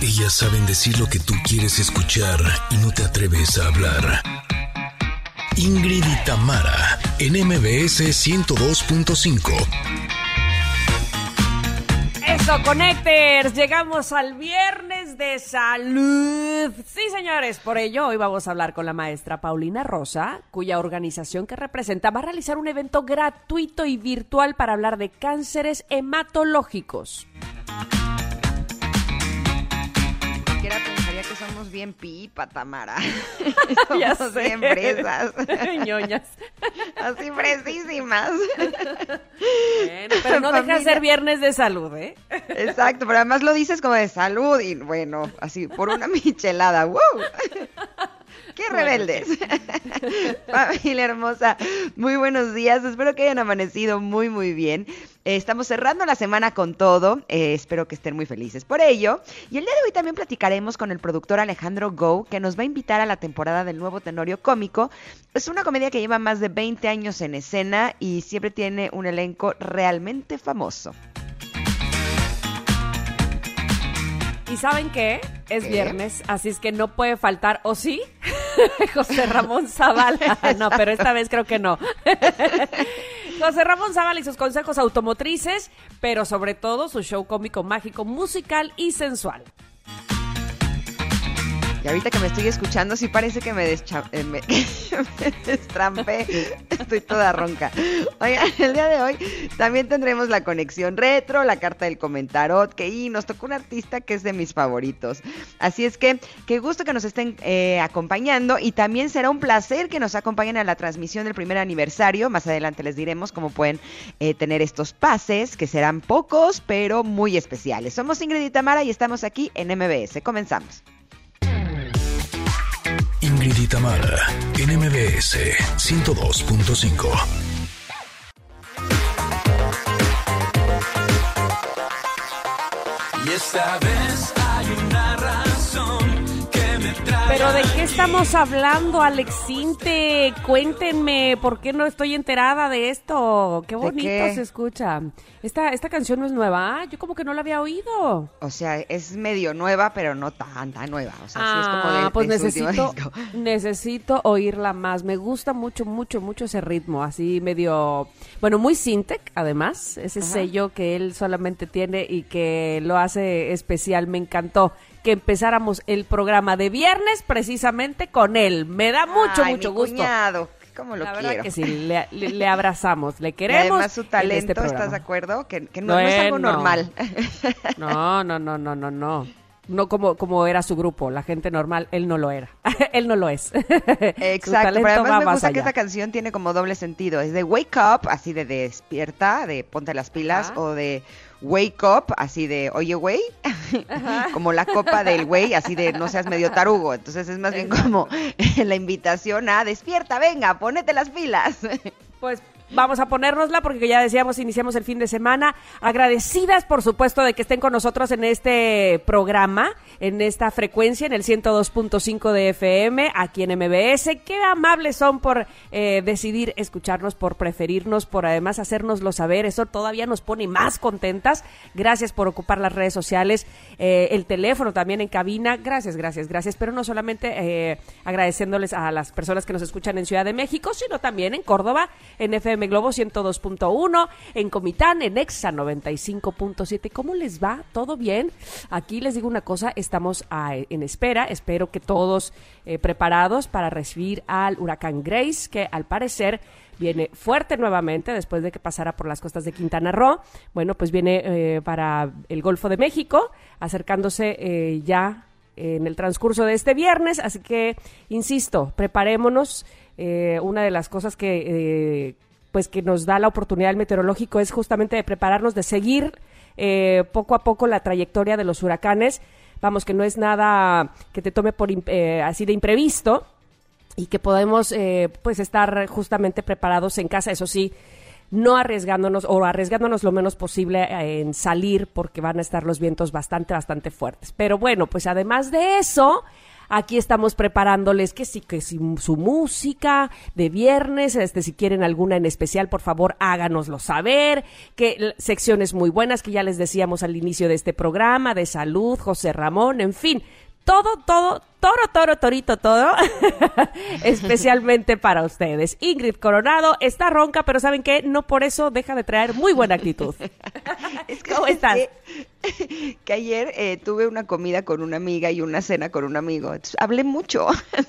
Ellas saben decir lo que tú quieres escuchar y no te atreves a hablar. Ingrid y Tamara, en MBS 102.5. Eso, Connectors, llegamos al viernes de salud. Sí, señores, por ello hoy vamos a hablar con la maestra Paulina Rosa, cuya organización que representa va a realizar un evento gratuito y virtual para hablar de cánceres hematológicos. Pensaría que somos bien pipa, Tamara. Ya somos sé. bien fresas. Ñoñas. Así fresísimas. Bueno, pero no deja de ser viernes de salud, ¿eh? Exacto, pero además lo dices como de salud y bueno, así por una michelada. ¡Wow! ¡Qué rebeldes! Familia hermosa, muy buenos días. Espero que hayan amanecido muy, muy bien. Estamos cerrando la semana con todo. Espero que estén muy felices por ello. Y el día de hoy también platicaremos con el productor Alejandro Gou, que nos va a invitar a la temporada del Nuevo Tenorio Cómico. Es una comedia que lleva más de 20 años en escena y siempre tiene un elenco realmente famoso. ¿Y saben qué? Es viernes, así es que no puede faltar, ¿o sí? José Ramón Zavala. No, pero esta vez creo que no. José Ramón Zavala y sus consejos automotrices, pero sobre todo su show cómico, mágico, musical y sensual. Y ahorita que me estoy escuchando, sí parece que me destrampé. Estoy toda ronca. Oigan, el día de hoy también tendremos la conexión retro, la carta del comentarot, que nos tocó un artista que es de mis favoritos. Así es que, qué gusto que nos estén acompañando, y también será un placer que nos acompañen a la transmisión del primer aniversario. Más adelante les diremos cómo pueden tener estos pases, que serán pocos, pero muy especiales. Somos Ingrid y Tamara y estamos aquí en MBS. Comenzamos. Ingrid y Tamara, en MBS 102.5. Y esta vez hay una razón que me trae. ¿Pero de qué estamos hablando, Alexinte? Cuéntenme, ¿por qué no estoy enterada de esto? Qué bonito se escucha. Esta canción no es nueva, yo como que no la había oído. O sea, es medio nueva, pero no tan nueva. O sea, sí es como pues de su último disco. Necesito oírla más. Me gusta mucho, mucho, mucho ese ritmo, así medio, bueno, muy Syntec, además, ese sello que él solamente tiene y que lo hace especial. Me encantó que empezáramos el programa de viernes precisamente con él. Me da mucho, mucho mi gusto. Cuñado. ¿Cómo lo La quiero? verdad que sí, le abrazamos, le queremos. Y además su talento, en este ¿estás de acuerdo? Que no es algo normal. No. No como era su grupo, la gente normal, él no lo era. Él no lo es. Exacto, pero además me gusta que esta canción tiene como doble sentido. Es de wake up, así de despierta, de ponte las pilas, o de wake up, así de oye güey, como la copa del güey, así de no seas medio tarugo. Entonces es más bien como la invitación a despierta, venga, ponete las pilas. Pues vamos a ponérnosla porque ya decíamos, iniciamos el fin de semana. Agradecidas, por supuesto, de que estén con nosotros en este programa, en esta frecuencia, en el 102.5 de FM, aquí en MBS. Qué amables son por decidir escucharnos, por preferirnos, por además hacérnoslo saber. Eso todavía nos pone más contentas. Gracias por ocupar las redes sociales, el teléfono también en cabina. Gracias. Pero no solamente agradeciéndoles a las personas que nos escuchan en Ciudad de México, sino también en Córdoba, en FM Globo 102.1, en Comitán, en Exa 95.7. ¿Cómo les va? ¿Todo bien? Aquí les digo una cosa, estamos en espera, espero que todos preparados para recibir al huracán Grace, que al parecer viene fuerte nuevamente después de que pasara por las costas de Quintana Roo. Bueno, pues viene para el Golfo de México, acercándose ya en el transcurso de este viernes, así que, insisto, preparémonos. Una de las cosas que nos da la oportunidad el meteorológico es justamente de prepararnos, de seguir poco a poco la trayectoria de los huracanes. Vamos, que no es nada que te tome por así de imprevisto, y que podemos estar justamente preparados en casa, eso sí, no arriesgándonos lo menos posible en salir, porque van a estar los vientos bastante fuertes. Pero bueno, pues además de eso, Aquí estamos preparándoles que sí, su música de viernes, si quieren alguna en especial, por favor, háganoslo saber, que secciones muy buenas que ya les decíamos al inicio de este programa, de salud, José Ramón, en fin, todo, torito, todo, especialmente para ustedes. Ingrid Coronado está ronca, pero ¿saben qué? No por eso deja de traer muy buena actitud. ¿Cómo estás? Que ayer tuve una comida con una amiga y una cena con un amigo. Entonces, hablé mucho.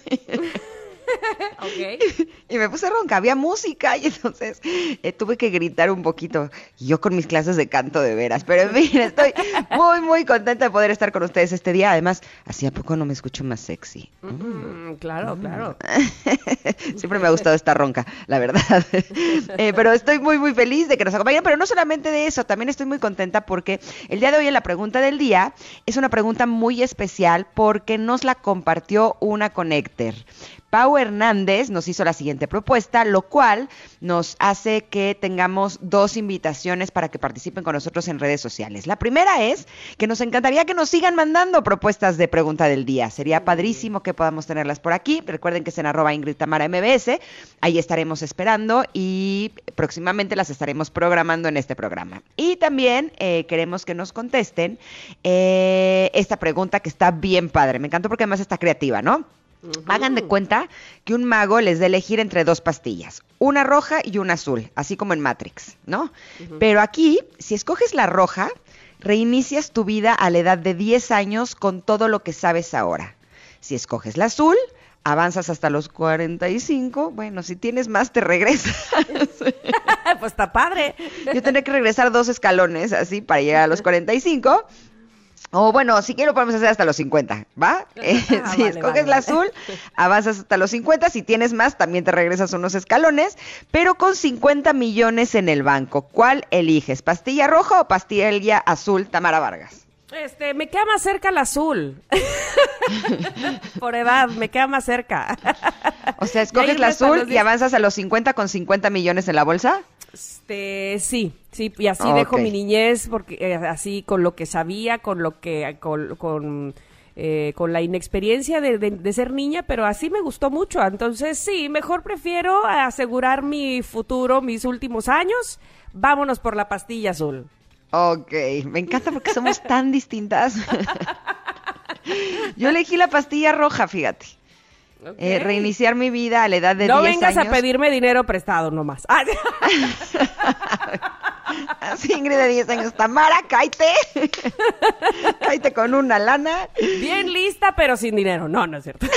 Okay. Y me puse ronca, había música y entonces tuve que gritar un poquito. Y yo con mis clases de canto de veras. Pero en fin, estoy muy contenta de poder estar con ustedes este día. Además, ¿hacía poco no me escucho más sexy? Claro. Siempre me ha gustado esta ronca, la verdad. Pero estoy muy feliz de que nos acompañen. Pero no solamente de eso, también estoy muy contenta porque el día de hoy en la pregunta del día es una pregunta muy especial porque nos la compartió una connector. Pau Hernández nos hizo la siguiente propuesta, lo cual nos hace que tengamos 2 invitaciones para que participen con nosotros en redes sociales. La primera es que nos encantaría que nos sigan mandando propuestas de pregunta del día. Sería padrísimo que podamos tenerlas por aquí. Recuerden que es en @IngridTamaraMBS. Ahí estaremos esperando y próximamente las estaremos programando en este programa. Y también queremos que nos contesten esta pregunta que está bien padre. Me encantó porque además está creativa, ¿no? Hagan de cuenta que un mago les da elegir entre 2 pastillas, una roja y una azul, así como en Matrix, ¿no? Pero aquí, si escoges la roja, reinicias tu vida a la edad de 10 años con todo lo que sabes ahora. Si escoges la azul, avanzas hasta los 45, bueno, si tienes más te regresas. Pues está padre. Yo tendré que regresar 2 escalones, así, para llegar a los 45. O bueno, si quiero podemos hacer hasta los 50, ¿va? Si escoges la azul, avanzas hasta los 50, si tienes más, también te regresas unos escalones, pero con 50 millones en el banco. ¿Cuál eliges? ¿Pastilla roja o pastilla azul, Tamara Vargas? Me queda más cerca el azul. Por edad, me queda más cerca. O sea, escoges la azul y avanzas a los 50 con 50 millones en la bolsa. Sí, y así dejo mi niñez, porque así con lo que sabía, con lo que, con la inexperiencia de ser niña, pero así me gustó mucho. Entonces, sí, mejor prefiero asegurar mi futuro, mis últimos años. Vámonos por la pastilla azul. Ok, me encanta porque somos tan distintas. Yo elegí la pastilla roja, fíjate. Okay. Reiniciar mi vida a la edad de 10 años. No vengas a pedirme dinero prestado nomás. Así, Ingrid de 10 años. Tamara, cáite. Cáite con una lana. Bien lista, pero sin dinero. No es cierto.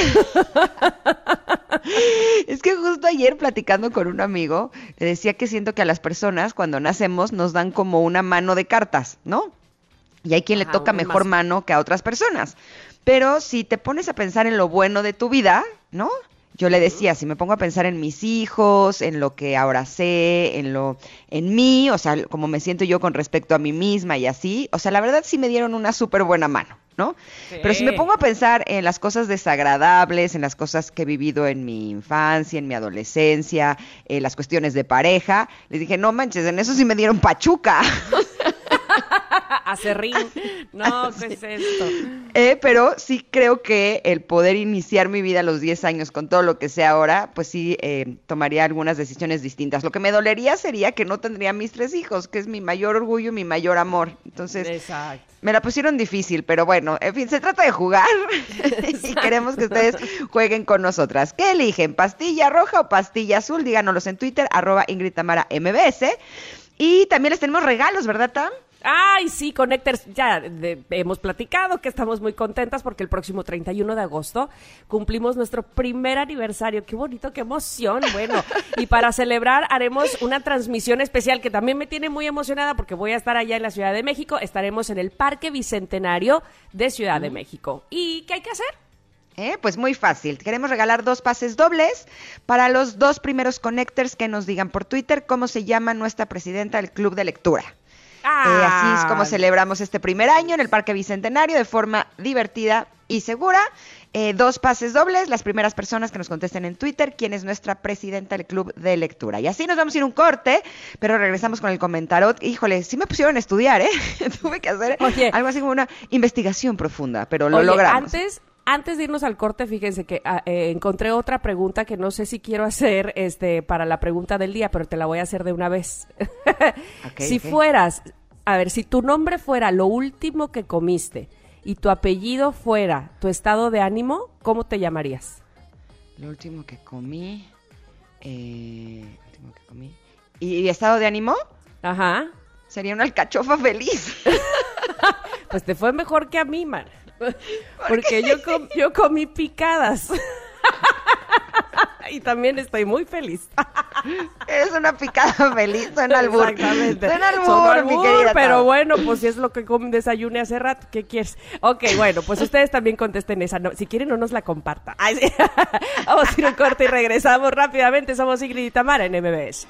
Es que justo ayer platicando con un amigo, le decía que siento que a las personas cuando nacemos nos dan como una mano de cartas, ¿no? Y hay quien le toca mejor mano que a otras personas. Pero si te pones a pensar en lo bueno de tu vida, ¿no? Yo le decía, si me pongo a pensar en mis hijos, en lo que ahora sé, en mí, o sea, como me siento yo con respecto a mí misma y así, o sea, la verdad sí me dieron una súper buena mano, ¿no? Sí. Pero si me pongo a pensar en las cosas desagradables, en las cosas que he vivido en mi infancia, en mi adolescencia, las cuestiones de pareja, les dije, no manches, en eso sí me dieron pachuca. Acerrín. No, ¿qué es esto? Pero sí creo que el poder iniciar mi vida a los 10 años con todo lo que sé ahora, pues sí tomaría algunas decisiones distintas. Lo que me dolería sería que no tendría mis 3 hijos, que es mi mayor orgullo, mi mayor amor. Entonces, exacto. Me la pusieron difícil, pero bueno, en fin, se trata de jugar y queremos que ustedes jueguen con nosotras. ¿Qué eligen? ¿Pastilla roja o pastilla azul? Díganoslos en Twitter, @IngridTamaraMBS. Y también les tenemos regalos, ¿verdad, Tam? Ay, sí, Connectors, ya hemos platicado que estamos muy contentas porque el próximo 31 de agosto cumplimos nuestro primer aniversario. Qué bonito, qué emoción. Bueno, y para celebrar haremos una transmisión especial que también me tiene muy emocionada porque voy a estar allá en la Ciudad de México. Estaremos en el Parque Bicentenario de Ciudad de México. ¿Y qué hay que hacer? Pues muy fácil. Queremos regalar 2 pases dobles para los 2 primeros Connectors que nos digan por Twitter cómo se llama nuestra presidenta del Club de Lectura. Así es como celebramos este primer año en el Parque Bicentenario de forma divertida y segura. 2 pases dobles, las primeras personas que nos contesten en Twitter quién es nuestra presidenta del Club de Lectura. Y así nos vamos a ir un corte, pero regresamos con el comentario. Híjole, sí me pusieron a estudiar, Tuve que hacer algo así como una investigación profunda, pero lo logramos. Antes de irnos al corte, fíjense que encontré otra pregunta que no sé si quiero hacer para la pregunta del día, pero te la voy a hacer de una vez. Si fueras, a ver, si tu nombre fuera lo último que comiste y tu apellido fuera tu estado de ánimo, ¿cómo te llamarías? Lo último que comí. ¿Y estado de ánimo? Ajá. Sería una alcachofa feliz. Pues te fue mejor que a mí, man. Porque yo comí picadas. Y también estoy muy feliz. Es una picada feliz, suena albur. Exactamente. Suena Sonó albur, mi querida. pero Tao. bueno, pues si es lo que desayuné hace rato, ¿qué quieres? Ok, bueno, pues ustedes también contesten esa. No, si quieren, no nos la comparta. Ay, sí. Vamos a ir a un corte y regresamos rápidamente. Somos Ingrid y Tamara en MBS.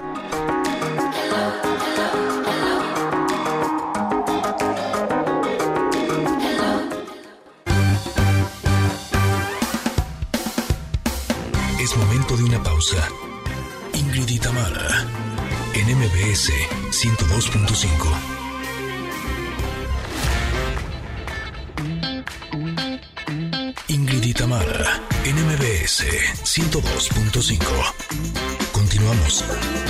Es momento de una pausa. Ingrid y Tamara, en MBS 102.5. Ingrid y Tamara, en MBS 102.5. Continuamos.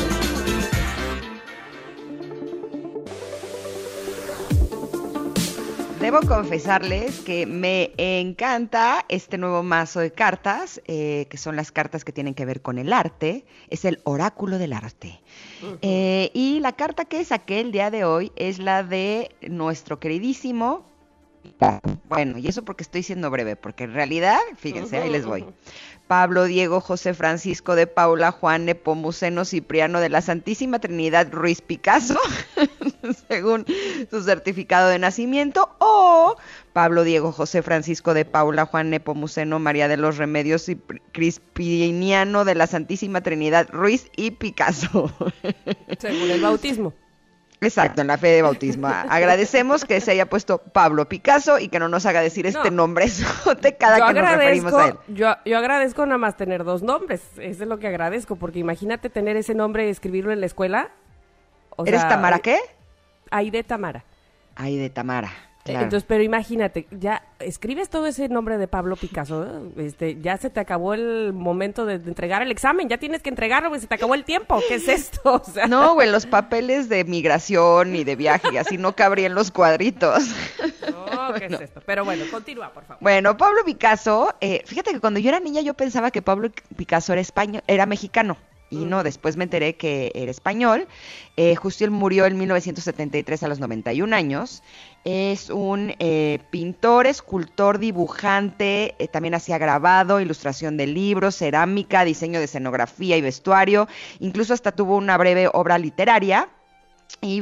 Debo confesarles que me encanta este nuevo mazo de cartas, que son las cartas que tienen que ver con el arte. Es el oráculo del arte. Uh-huh. Y la carta que saqué el día de hoy es la de nuestro queridísimo... Bueno, y eso porque estoy siendo breve, porque en realidad, fíjense, ahí les voy. Pablo, Diego, José Francisco de Paula, Juan Nepomuceno, Cipriano de la Santísima Trinidad Ruiz Picasso, según su certificado de nacimiento, o Pablo, Diego, José Francisco de Paula, Juan Nepomuceno, María de los Remedios y Crispiniano de la Santísima Trinidad Ruiz y Picasso. Según el bautismo. Exacto, en la fe de bautismo. Agradecemos que se haya puesto Pablo Picasso y que no nos haga decir este nombre cada que nos referimos a él. Yo agradezco nada más tener 2 nombres, eso es lo que agradezco, porque imagínate tener ese nombre y escribirlo en la escuela. ¿Eres Tamara qué? Aide Tamara. Aide Tamara, claro. Entonces, pero imagínate, ya escribes todo ese nombre de Pablo Picasso, ya se te acabó el momento de entregar el examen, ya tienes que entregarlo, güey, se te acabó el tiempo, ¿qué es esto? O sea... No, güey, los papeles de migración y de viaje, y así no cabrían los cuadritos. No, ¿qué es esto? Pero bueno, continúa, por favor. Bueno, Pablo Picasso, fíjate que cuando yo era niña yo pensaba que Pablo Picasso era mexicano. Y no, después me enteré que era español. Justo él murió en 1973 a los 91 años. Es un pintor, escultor, dibujante, también hacía grabado, ilustración de libros, cerámica, diseño de escenografía y vestuario. Incluso hasta tuvo una breve obra literaria. Y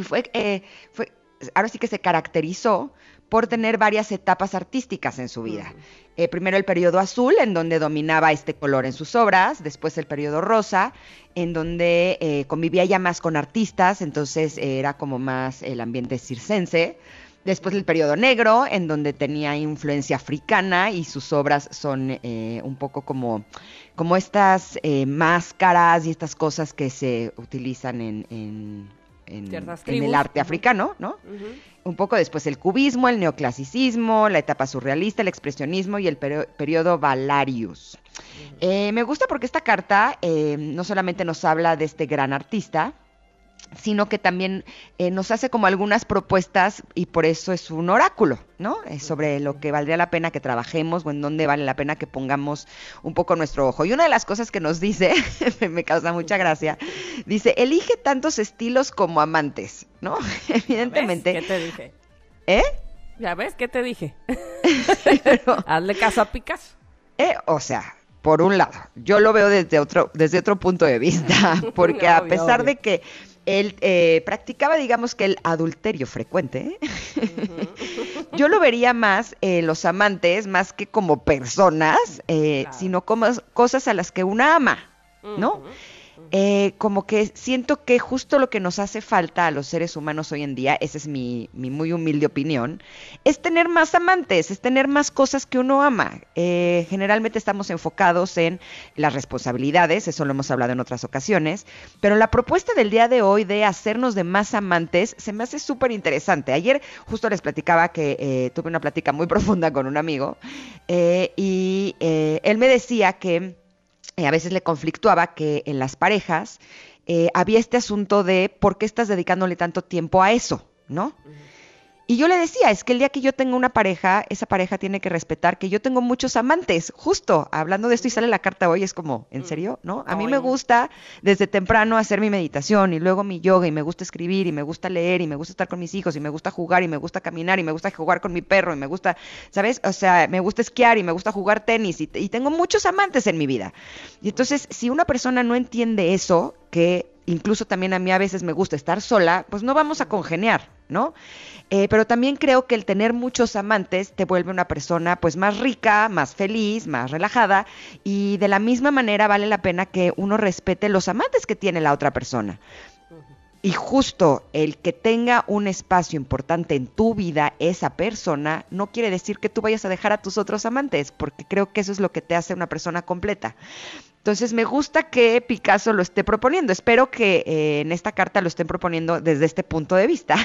ahora sí que se caracterizó por tener varias etapas artísticas en su vida. Primero el periodo azul, en donde dominaba este color en sus obras, después el periodo rosa, en donde convivía ya más con artistas, entonces era como más el ambiente circense. Después el periodo negro, en donde tenía influencia africana y sus obras son un poco como estas máscaras y estas cosas que se utilizan en el arte africano, ¿no? Uh-huh. Un poco después el cubismo, el neoclasicismo, la etapa surrealista, el expresionismo y el periodo Valarius. Uh-huh. Me gusta porque esta carta no solamente nos habla de este gran artista, sino que también nos hace como algunas propuestas y por eso es un oráculo, ¿no? Sobre lo que valdría la pena que trabajemos o en dónde vale la pena que pongamos un poco nuestro ojo. Y una de las cosas que nos dice, me causa mucha gracia, dice, elige tantos estilos como amantes, ¿no? Evidentemente. ¿Ves? ¿Qué te dije? ¿Ya ves? ¿Qué te dije? Pero, hazle caso a Picasso. O sea, por un lado, yo lo veo desde otro punto de vista, porque a pesar de que él practicaba, digamos que el adulterio frecuente, yo lo vería más los amantes, más que como personas, sino como cosas a las que una ama, ¿no? como que siento que justo lo que nos hace falta a los seres humanos hoy en día, esa es mi muy humilde opinión, es tener más amantes, es tener más cosas que uno ama. Generalmente estamos enfocados en las responsabilidades, eso lo hemos hablado en otras ocasiones, pero la propuesta del día de hoy de hacernos de más amantes se me hace súper interesante. Ayer justo les platicaba que tuve una plática muy profunda con un amigo y él me decía que a veces le conflictuaba que en las parejas había este asunto de por qué estás dedicándole tanto tiempo a eso, ¿no? Y yo le decía, es que el día que yo tenga una pareja, esa pareja tiene que respetar que yo tengo muchos amantes. Justo, hablando de esto y sale la carta hoy, es como, ¿en serio? ¿No? A mí me gusta desde temprano hacer mi meditación y luego mi yoga y me gusta escribir y me gusta leer y me gusta estar con mis hijos y me gusta jugar y me gusta caminar y me gusta jugar con mi perro y me gusta, ¿sabes? O sea, me gusta esquiar y me gusta jugar tenis y tengo muchos amantes en mi vida. Y entonces, si una persona no entiende eso, que incluso también a mí a veces me gusta estar sola, pues no vamos a congeniar, ¿no? Pero también creo que el tener muchos amantes te vuelve una persona pues más rica, más feliz, más relajada, y de la misma manera vale la pena que uno respete los amantes que tiene la otra persona. Y justo el que tenga un espacio importante en tu vida esa persona no quiere decir que tú vayas a dejar a tus otros amantes, porque creo que eso es lo que te hace una persona completa. Entonces me gusta que Picasso lo esté proponiendo. Espero que en esta carta lo estén proponiendo desde este punto de vista,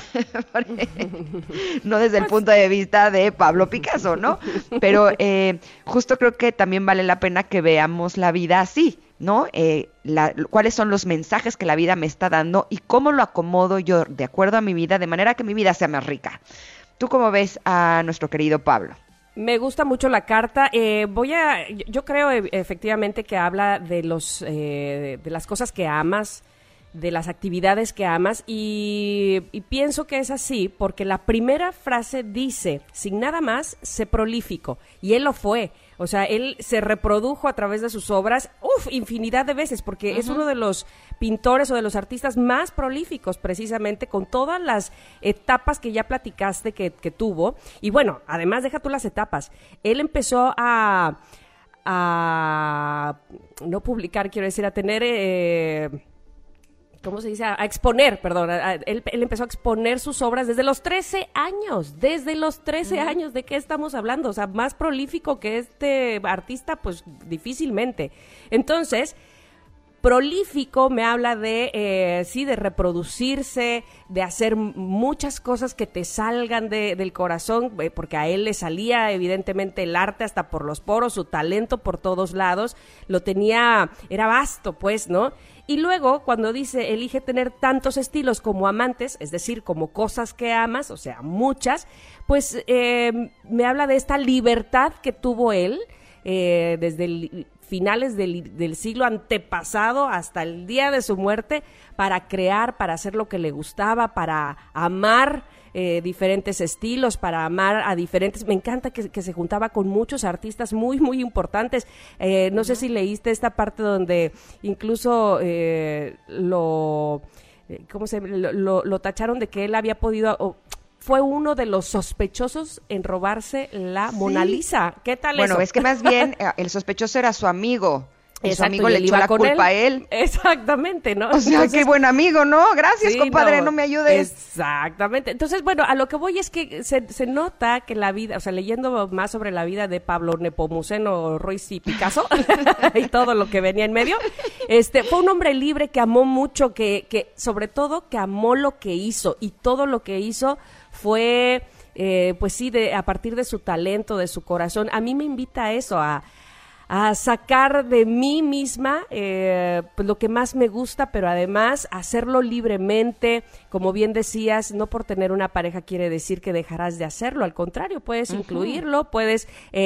no desde el punto de vista de Pablo Picasso, ¿no? Pero justo creo que también vale la pena que veamos la vida así, ¿no? Cuáles son los mensajes que la vida me está dando y cómo lo acomodo yo de acuerdo a mi vida, de manera que mi vida sea más rica. ¿Tú cómo ves a nuestro querido Pablo? Me gusta mucho la carta. Yo creo efectivamente que habla de de las cosas que amas, de las actividades que amas y pienso que es así porque la primera frase dice, sin nada más, sé prolífico, y él lo fue. O sea, él se reprodujo a través de sus obras, infinidad de veces, porque es uno de los pintores o de los artistas más prolíficos, precisamente, con todas las etapas que ya platicaste que tuvo. Y bueno, además, deja tú las etapas. Él empezó a no publicar, quiero decir, a tener... ¿cómo se dice? A exponer, perdón. Él empezó a exponer sus obras desde los 13 años. Desde los 13 años, ¿de qué estamos hablando? O sea, más prolífico que este artista, pues difícilmente. Entonces, prolífico me habla de, sí, de reproducirse, de hacer muchas cosas que te salgan del corazón, porque a él le salía evidentemente el arte hasta por los poros, su talento por todos lados, lo tenía, era vasto, pues, ¿no? Y luego, cuando dice, elige tener tantos estilos como amantes, es decir, como cosas que amas, o sea, muchas, pues me habla de esta libertad que tuvo él desde finales del siglo antepasado hasta el día de su muerte para crear, para hacer lo que le gustaba, para amar diferentes estilos, para amar a diferentes... Me encanta que se juntaba con muchos artistas muy, muy importantes. No sé si leíste esta parte donde incluso lo tacharon de que él había podido... fue uno de los sospechosos en robarse la Mona Lisa. ¿Qué tal eso? Bueno, es que más bien el sospechoso era su amigo. Y Exacto, su amigo le echó la culpa a él. Exactamente, ¿no? O sea, entonces, qué buen amigo, ¿no? Gracias, sí, compadre, no me ayudes. Exactamente. Entonces, bueno, a lo que voy es que se nota que la vida, o sea, leyendo más sobre la vida de Pablo Nepomuceno, Ruiz y Picasso y todo lo que venía en medio, fue un hombre libre que amó mucho, que sobre todo que amó lo que hizo, y todo lo que hizo fue, pues sí, a partir de su talento, de su corazón. A mí me invita a eso, a sacar de mí misma pues lo que más me gusta, pero además hacerlo libremente. Como bien decías, no por tener una pareja quiere decir que dejarás de hacerlo, al contrario, puedes incluirlo, puedes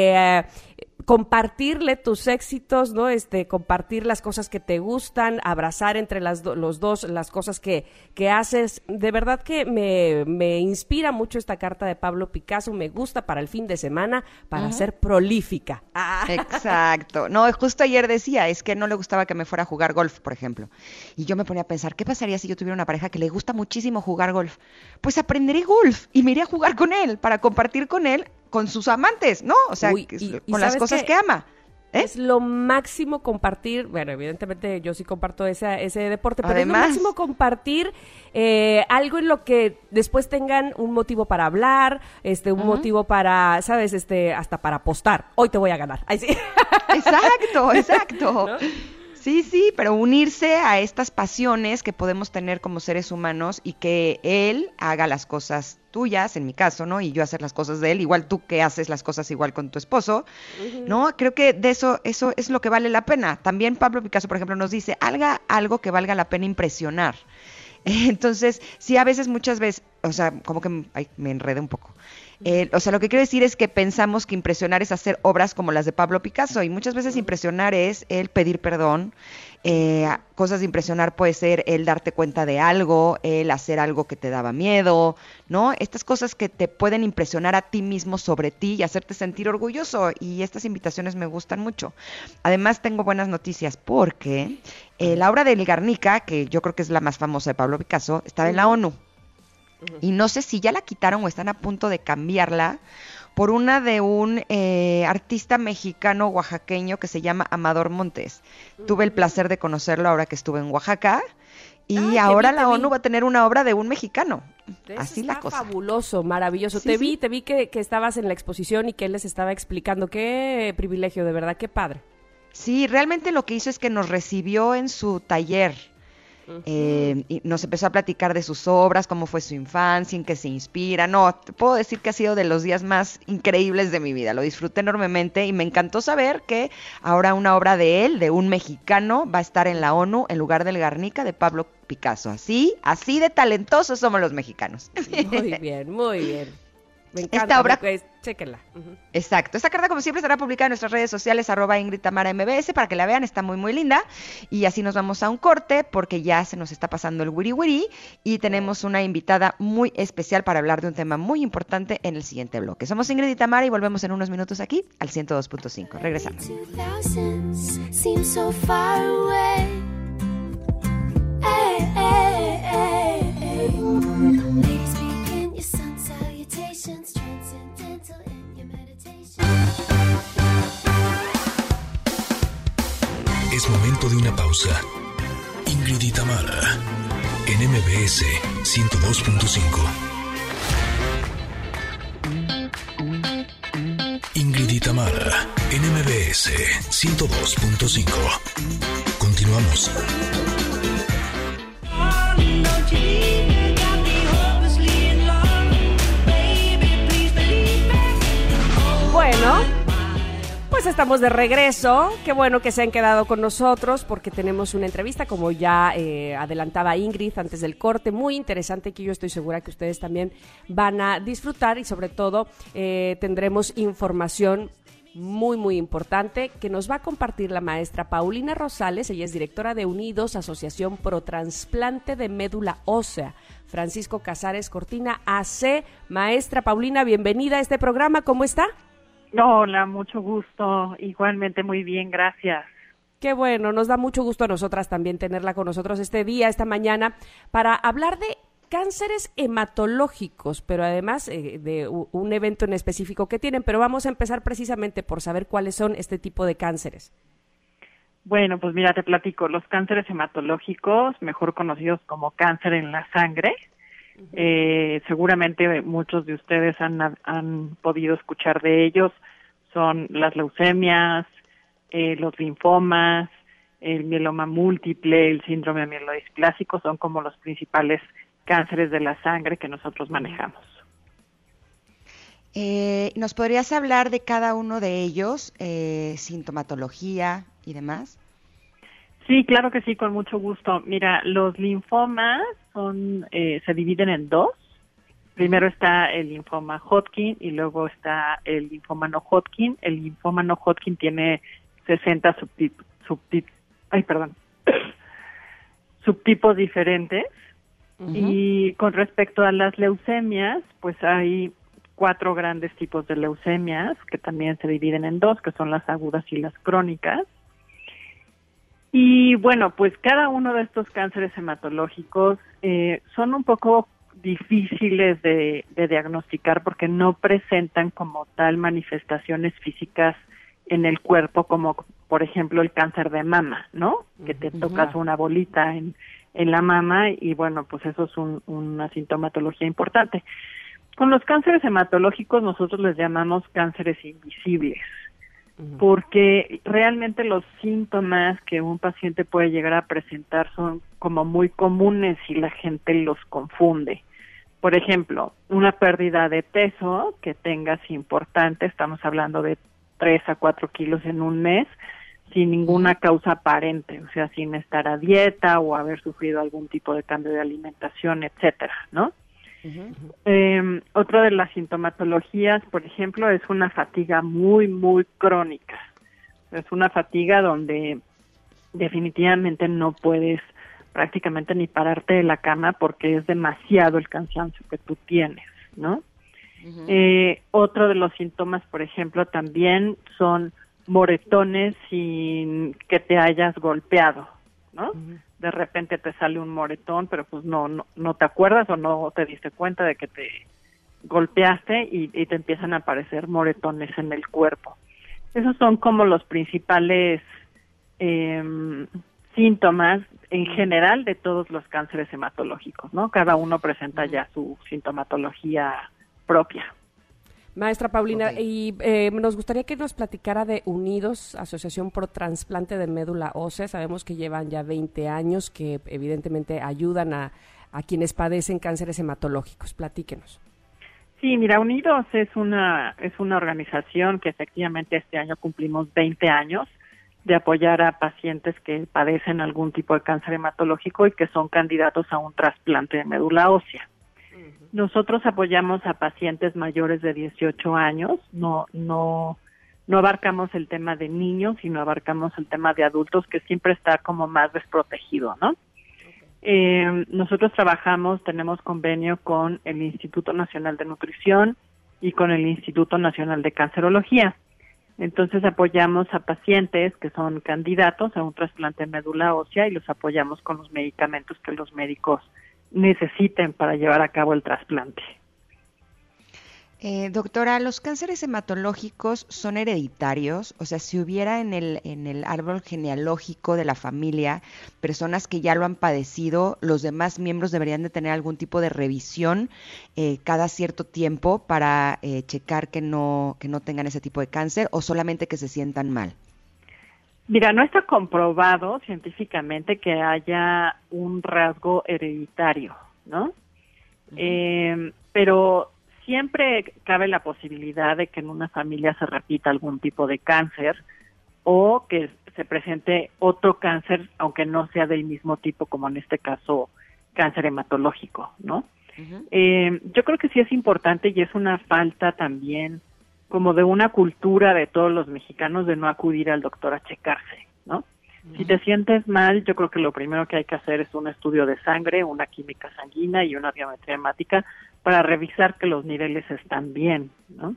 compartirle tus éxitos, ¿no? Compartir las cosas que te gustan, abrazar entre los dos las cosas que haces. De verdad que me inspira mucho esta carta de Pablo Picasso, me gusta para el fin de semana, para ser prolífica. Exacto. No, justo ayer decía, es que no le gustaba que me fuera a jugar golf, por ejemplo. Y yo me ponía a pensar, ¿qué pasaría si yo tuviera una pareja que le gusta muchísimo jugar golf? Pues aprenderé golf y me iré a jugar con él, para compartir con él, con sus amantes, ¿no? O sea, con las cosas que ama. Es lo máximo compartir, bueno, evidentemente yo sí comparto ese deporte, pero Además, es lo máximo compartir algo en lo que después tengan un motivo para hablar, un motivo para, ¿sabes? Hasta para apostar. Hoy te voy a ganar. Ay, sí. Exacto. ¿No? Sí, pero unirse a estas pasiones que podemos tener como seres humanos y que él haga las cosas tuyas, en mi caso, ¿no? Y yo hacer las cosas de él, igual tú que haces las cosas igual con tu esposo, ¿no? Creo que de eso es lo que vale la pena. También Pablo Picasso, por ejemplo, nos dice, haga algo que valga la pena impresionar. Entonces, sí, a veces, muchas veces, o sea, como que me enredé un poco. O sea, lo que quiero decir es que pensamos que impresionar es hacer obras como las de Pablo Picasso, y muchas veces impresionar es el pedir perdón. Cosas de impresionar puede ser el darte cuenta de algo, el hacer algo que te daba miedo, ¿no? Estas cosas que te pueden impresionar a ti mismo sobre ti y hacerte sentir orgulloso, y estas invitaciones me gustan mucho. Además, tengo buenas noticias porque la obra de El Guernica, que yo creo que es la más famosa de Pablo Picasso, estaba en la ONU. Y no sé si ya la quitaron o están a punto de cambiarla por una de un artista mexicano oaxaqueño que se llama Amador Montes. Tuve el placer de conocerlo ahora que estuve en Oaxaca, y ahora la ONU va a tener una obra de un mexicano. Así la cosa. Fabuloso, maravilloso. Sí, Te vi que estabas en la exposición y que él les estaba explicando. Qué privilegio, de verdad, qué padre. Sí, realmente lo que hizo es que nos recibió en su taller. Y nos empezó a platicar de sus obras, cómo fue su infancia, en qué se inspira. No, te puedo decir que ha sido de los días más increíbles de mi vida. Lo disfruté enormemente y me encantó saber que ahora una obra de él, de un mexicano, va a estar en la ONU en lugar del Guernica de Pablo Picasso. Así de talentosos somos los mexicanos. Muy bien, muy bien. Me encanta. Esta obra, chéquenla. Exacto. Esta carta, como siempre, estará publicada en nuestras redes sociales, @IngridTamaraMBS, para que la vean. Está muy, muy linda. Y así nos vamos a un corte, porque ya se nos está pasando el wiri wiri, y tenemos una invitada muy especial para hablar de un tema muy importante en el siguiente bloque. Somos Ingrid y Tamara y volvemos en unos minutos aquí al 102.5. Regresamos. 2000s seem so far away. Hey, hey, hey, hey. Ladies, begin your sun salutations, transcendental in your meditation. Es momento de una pausa. Ingrid y Tamara, en MBS 102.5. Ingrid y Tamara, en MBS 102.5. Continuamos. Bueno, pues estamos de regreso. Qué bueno que se han quedado con nosotros, porque tenemos una entrevista, como ya adelantaba Ingrid antes del corte, muy interesante, que yo estoy segura que ustedes también van a disfrutar, y sobre todo tendremos información muy, muy importante que nos va a compartir la maestra Paulina Rosales. Ella es directora de Unidos, Asociación Pro Trasplante de Médula Ósea. Francisco Casares Cortina, AC. Maestra Paulina, bienvenida a este programa. ¿Cómo está? Hola, mucho gusto. Igualmente muy bien, gracias. Qué bueno, nos da mucho gusto a nosotras también tenerla con nosotros este día, esta mañana, para hablar de cánceres hematológicos, pero además de un evento en específico que tienen. Pero vamos a empezar precisamente por saber cuáles son este tipo de cánceres. Bueno, pues mira, te platico. Los cánceres hematológicos, mejor conocidos como cáncer en la sangre, seguramente muchos de ustedes han podido escuchar de ellos. Son las leucemias, los linfomas, el mieloma múltiple, el síndrome mielodisplásico, son como los principales cánceres de la sangre que nosotros manejamos. ¿Nos podrías hablar de cada uno de ellos, sintomatología y demás? Sí, claro que sí, con mucho gusto. Mira, los linfomas se dividen en dos. Primero está el linfoma Hodgkin y luego está el linfoma no Hodgkin. El linfoma no Hodgkin tiene 60 subtipos diferentes. Uh-huh. Y con respecto a las leucemias, pues hay 4 grandes tipos de leucemias que también se dividen en dos, que son las agudas y las crónicas. Y bueno, pues cada uno de estos cánceres hematológicos son un poco difíciles de diagnosticar porque no presentan como tal manifestaciones físicas en el cuerpo, como por ejemplo el cáncer de mama, ¿no? Que te tocas una bolita en la mama y bueno, pues eso es una sintomatología importante. Con los cánceres hematológicos nosotros les llamamos cánceres invisibles, porque realmente los síntomas que un paciente puede llegar a presentar son como muy comunes y la gente los confunde. Por ejemplo, una pérdida de peso que tengas importante, estamos hablando de 3 a 4 kilos en un mes, sin ninguna causa aparente, o sea, sin estar a dieta o haber sufrido algún tipo de cambio de alimentación, etcétera, ¿no? Otra de las sintomatologías, por ejemplo, es una fatiga muy, muy crónica. Es una fatiga donde definitivamente no puedes prácticamente ni pararte de la cama porque es demasiado el cansancio que tú tienes, ¿no? Otro de los síntomas, por ejemplo, también son moretones sin que te hayas golpeado, ¿no? De repente te sale un moretón, pero pues no te acuerdas o no te diste cuenta de que te golpeaste y te empiezan a aparecer moretones en el cuerpo. Esos son como los principales síntomas en general de todos los cánceres hematológicos, ¿no? Cada uno presenta ya su sintomatología propia. Maestra Paulina, y nos gustaría que nos platicara de Unidos, Asociación Pro Trasplante de Médula Ósea. Sabemos que llevan ya 20 años, que evidentemente ayudan a quienes padecen cánceres hematológicos. Platíquenos. Sí, mira, Unidos es una organización que efectivamente este año cumplimos 20 años de apoyar a pacientes que padecen algún tipo de cáncer hematológico y que son candidatos a un trasplante de médula ósea. Nosotros apoyamos a pacientes mayores de 18 años, no abarcamos el tema de niños, sino abarcamos el tema de adultos, que siempre está como más desprotegido, ¿no? Nosotros tenemos convenio con el Instituto Nacional de Nutrición y con el Instituto Nacional de Cancerología. Entonces apoyamos a pacientes que son candidatos a un trasplante de médula ósea y los apoyamos con los medicamentos que los médicos necesiten para llevar a cabo el trasplante. Doctora, ¿los cánceres hematológicos son hereditarios? O sea, si hubiera en el árbol genealógico de la familia personas que ya lo han padecido, ¿los demás miembros deberían de tener algún tipo de revisión cada cierto tiempo para checar que no tengan ese tipo de cáncer o solamente que se sientan mal? Mira, no está comprobado científicamente que haya un rasgo hereditario, ¿no? Pero siempre cabe la posibilidad de que en una familia se repita algún tipo de cáncer o que se presente otro cáncer, aunque no sea del mismo tipo, como en este caso cáncer hematológico, ¿no? Yo creo que sí es importante y es una falta también como de una cultura de todos los mexicanos de no acudir al doctor a checarse, ¿no? Si te sientes mal, yo creo que lo primero que hay que hacer es un estudio de sangre, una química sanguínea y una biometría hemática para revisar que los niveles están bien, ¿no?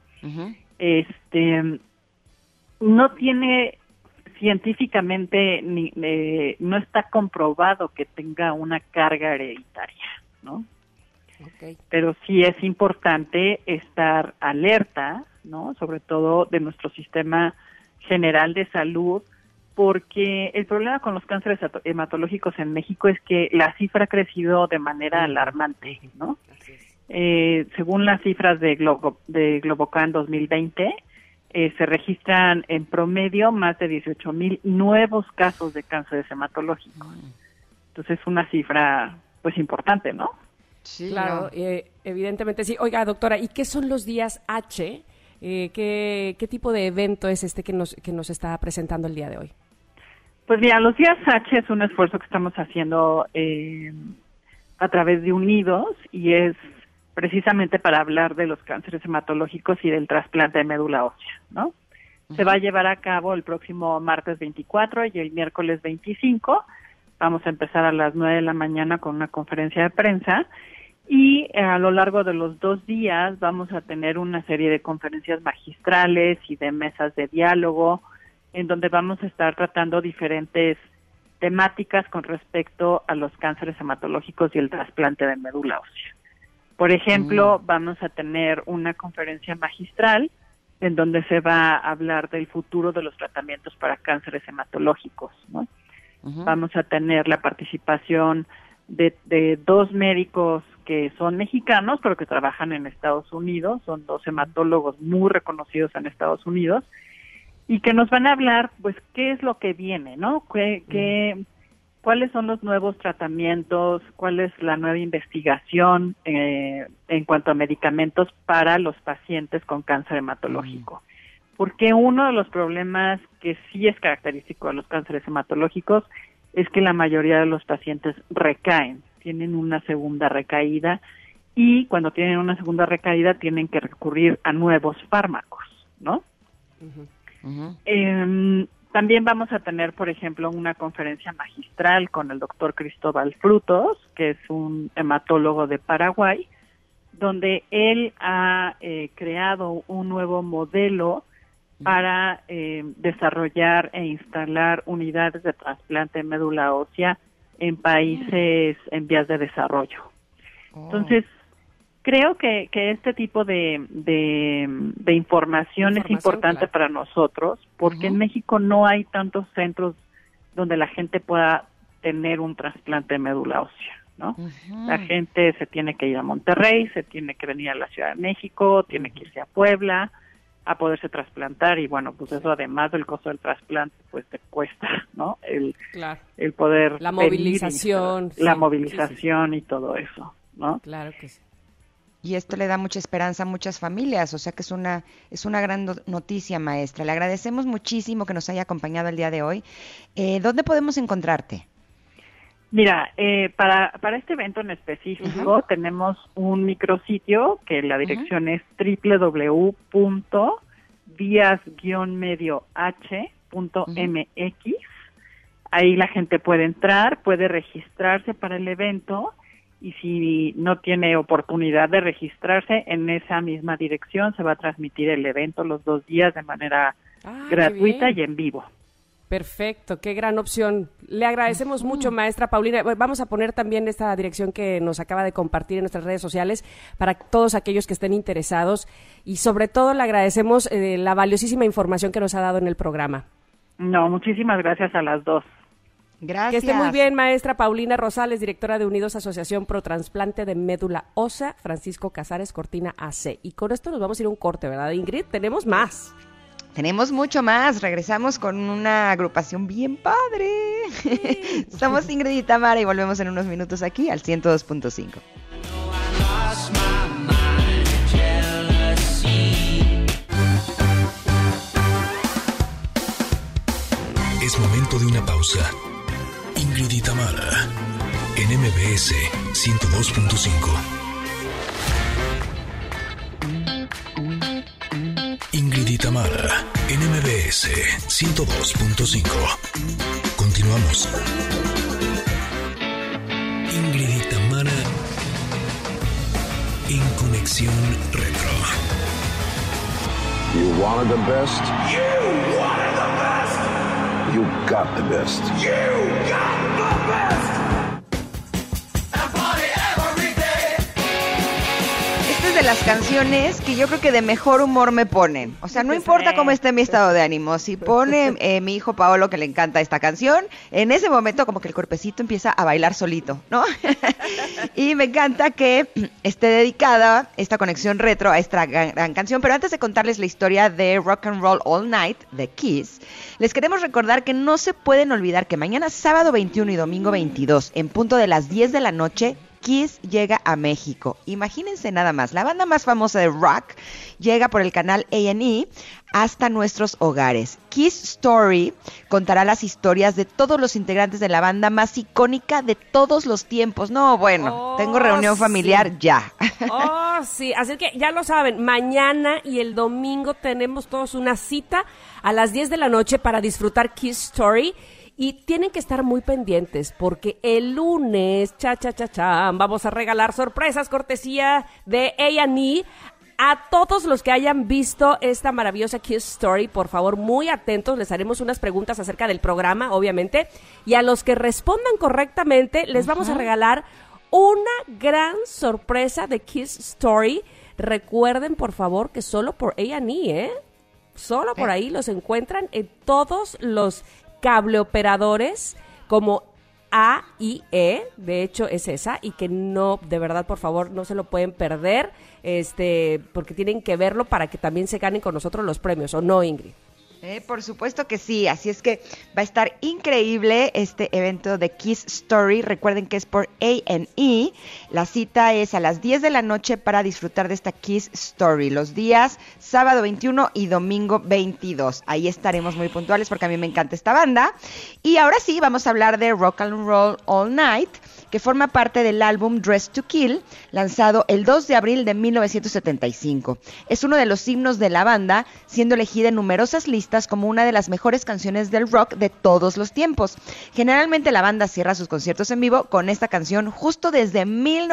No tiene científicamente no está comprobado que tenga una carga hereditaria, ¿no? Okay. Pero sí es importante estar alerta, ¿no? Sobre todo de nuestro sistema general de salud, porque el problema con los cánceres hematológicos en México es que la cifra ha crecido de manera alarmante, ¿no? Según las cifras de Globocan 2020, se registran en promedio más de 18,000 nuevos casos de cánceres hematológicos. Entonces es una cifra pues importante, ¿no? Sí, claro, evidentemente sí. Oiga, doctora, ¿y qué son los días H? ¿Qué tipo de evento es este que nos está presentando el día de hoy? Pues mira, los días H es un esfuerzo que estamos haciendo a través de Unidos y es precisamente para hablar de los cánceres hematológicos y del trasplante de médula ósea, ¿no? Se va a llevar a cabo el próximo martes 24 y el miércoles 25. Vamos a empezar a las 9 de la mañana con una conferencia de prensa y a lo largo de los 2 días vamos a tener una serie de conferencias magistrales y de mesas de diálogo en donde vamos a estar tratando diferentes temáticas con respecto a los cánceres hematológicos y el trasplante de médula ósea. Por ejemplo, vamos a tener una conferencia magistral en donde se va a hablar del futuro de los tratamientos para cánceres hematológicos, ¿no? Vamos a tener la participación de 2 médicos que son mexicanos, pero que trabajan en Estados Unidos, son 2 hematólogos muy reconocidos en Estados Unidos, y que nos van a hablar, pues, qué es lo que viene, ¿no? ¿Cuáles son los nuevos tratamientos? ¿Cuál es la nueva investigación en cuanto a medicamentos para los pacientes con cáncer hematológico? Porque uno de los problemas que sí es característico de los cánceres hematológicos es que la mayoría de los pacientes recaen, tienen una segunda recaída, y cuando tienen una segunda recaída tienen que recurrir a nuevos fármacos, ¿no? También vamos a tener, por ejemplo, una conferencia magistral con el doctor Cristóbal Frutos, que es un hematólogo de Paraguay, donde él ha creado un nuevo modelo para desarrollar e instalar unidades de trasplante de médula ósea en países en vías de desarrollo. Entonces, creo que este tipo de información es importante, claro, para nosotros, porque en México no hay tantos centros donde la gente pueda tener un trasplante de médula ósea, ¿no? La gente se tiene que ir a Monterrey, se tiene que venir a la Ciudad de México, tiene que irse a Puebla a poderse trasplantar, y bueno, pues eso, además del costo del trasplante, pues te cuesta, ¿no? El poder la movilización, la movilización y todo eso, ¿no? Claro que sí. Y esto le da mucha esperanza a muchas familias, o sea que es una gran noticia, maestra. Le agradecemos muchísimo que nos haya acompañado el día de hoy. ¿Dónde podemos encontrarte? Mira, para este evento en específico tenemos un micrositio que la dirección es www.dias-medioh.mx. Ahí la gente puede entrar, puede registrarse para el evento, y si no tiene oportunidad de registrarse, en esa misma dirección se va a transmitir el evento los 2 días de manera gratuita y en vivo. Perfecto, qué gran opción. Le agradecemos mucho, maestra Paulina. Vamos a poner también esta dirección que nos acaba de compartir en nuestras redes sociales para todos aquellos que estén interesados, y sobre todo le agradecemos la valiosísima información que nos ha dado en el programa. No, muchísimas gracias a las 2. Gracias. Que esté muy bien, maestra Paulina Rosales, directora de Unidos Asociación Pro Trasplante de Médula Ósea, Francisco Casares Cortina AC. Y con esto nos vamos a ir a un corte, ¿verdad, Ingrid? Tenemos más. Tenemos mucho más. Regresamos con una agrupación bien padre. Sí. Somos Ingrid y Tamara y volvemos en unos minutos aquí al 102.5. Es momento de una pausa. Ingrid y Tamara en MBS 102.5. Ingrid y Tamara en MBS 102.5. Continuamos. Ingrid y Tamara en Conexión Retro. You wanted the best. You wanted the best. You got the best. You got the best. And party every day. Esta es de las canciones que yo creo que de mejor humor me ponen. O sea, no importa cómo esté mi estado de ánimo. Si pone mi hijo Paolo, que le encanta esta canción, en ese momento como que el cuerpecito empieza a bailar solito, ¿no? Y me encanta que esté dedicada esta Conexión Retro a esta gran canción. Pero antes de contarles la historia de Rock and Roll All Night de Kiss, les queremos recordar que no se pueden olvidar que mañana sábado 21 y domingo 22, en punto de las 10 de la noche, Kiss llega a México. Imagínense nada más, la banda más famosa de rock llega por el canal A&E hasta nuestros hogares. Kiss Story contará las historias de todos los integrantes de la banda más icónica de todos los tiempos. No, bueno, tengo reunión familiar ya. Oh, sí, así que ya lo saben, mañana y el domingo tenemos todos una cita a las 10 de la noche para disfrutar Kiss Story. Y tienen que estar muy pendientes porque el lunes, vamos a regalar sorpresas cortesía de A&E a todos los que hayan visto esta maravillosa Kiss Story. Por favor, muy atentos, les haremos unas preguntas acerca del programa, obviamente, y a los que respondan correctamente les vamos a regalar una gran sorpresa de Kiss Story Recuerden, por favor, que solo por A&E, solo por ahí los encuentran en todos los cableoperadores como A y E, de hecho es esa, y que no, de verdad, por favor, no se lo pueden perder, porque tienen que verlo para que también se ganen con nosotros los premios, ¿o no, Ingrid? Por supuesto que sí, así es que va a estar increíble este evento de Kiss Story. Recuerden que es por A&E. La cita es a las 10 de la noche para disfrutar de esta Kiss Story. Los días sábado 21 y domingo 22. Ahí estaremos muy puntuales porque a mí me encanta esta banda. Y ahora sí, vamos a hablar de Rock and Roll All Night, que forma parte del álbum Dress to Kill, lanzado el 2 de abril de 1975. Es uno de los himnos de la banda, siendo elegida en numerosas listas como una de las mejores canciones del rock de todos los tiempos. Generalmente la banda cierra sus conciertos en vivo con esta canción justo desde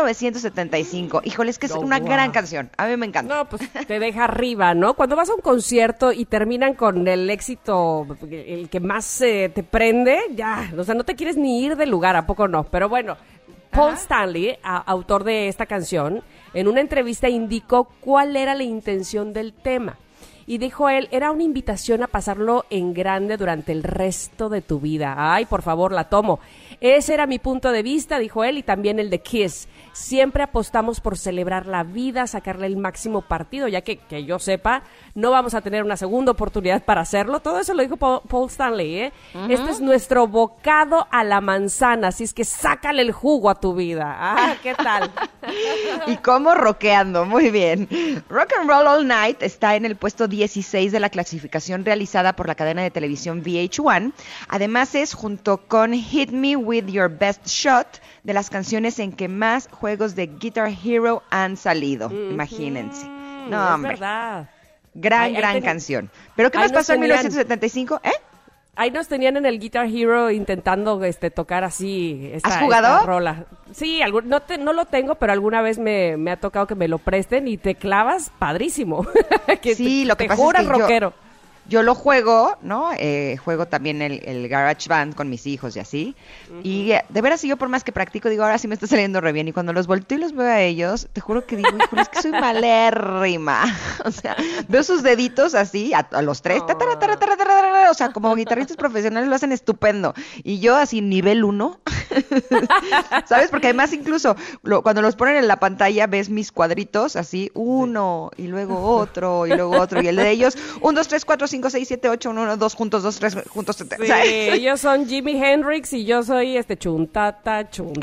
1975. Híjole, es que es una gran canción. A mí me encanta. No, pues te deja arriba, ¿no? Cuando vas a un concierto y terminan con el éxito, el que más te prende, ya, o sea, no te quieres ni ir del lugar, ¿a poco no? Pero bueno, Paul Stanley, autor de esta canción, en una entrevista indicó cuál era la intención del tema. Y dijo él, era una invitación a pasarlo en grande durante el resto de tu vida. Ay, por favor, la tomo. Ese era mi punto de vista, dijo él, y también el de Kiss. Siempre apostamos por celebrar la vida, sacarle el máximo partido, ya que yo sepa, no vamos a tener una segunda oportunidad para hacerlo. Todo eso lo dijo Paul Stanley, ¿eh? Este es nuestro bocado a la manzana, así es que sácale el jugo a tu vida. Ah, ¿qué tal? Y cómo rockeando, muy bien. Rock and Roll All Night está en el puesto 16 de la clasificación realizada por la cadena de televisión VH1. Además es, junto con Hit Me With Your Best Shot, de las canciones en que más juegos de Guitar Hero han salido. Imagínense. No, es hombre. Verdad. Gran canción. ¿Pero qué más pasó en 1975? Ahí nos tenían en el Guitar Hero intentando tocar así ¿Has jugado? esta rola. Sí, no lo tengo, pero alguna vez me ha tocado que me lo presten y te clavas padrísimo. Sí, lo que pasa es que rockero. Yo lo juego, ¿no? Juego también el Garage Band con mis hijos y así. Y de veras, yo por más que practico, digo, ahora sí me está saliendo re bien. Y cuando los volteo y los veo a ellos, te juro que digo, híjole, es que soy malérrima. O sea, veo sus deditos así, a los tres, o sea, como guitarristas profesionales lo hacen estupendo. Y yo así, nivel 1. ¿Sabes? Porque además incluso cuando los ponen en la pantalla ves mis cuadritos así, uno, y luego otro, y luego otro. Y el de ellos, 1, 2, 3, 4, 5, 6, 7, 8, 1, 2, juntos, 2, 3, juntos. Sí, ellos son Jimi Hendrix y yo soy chuntata. O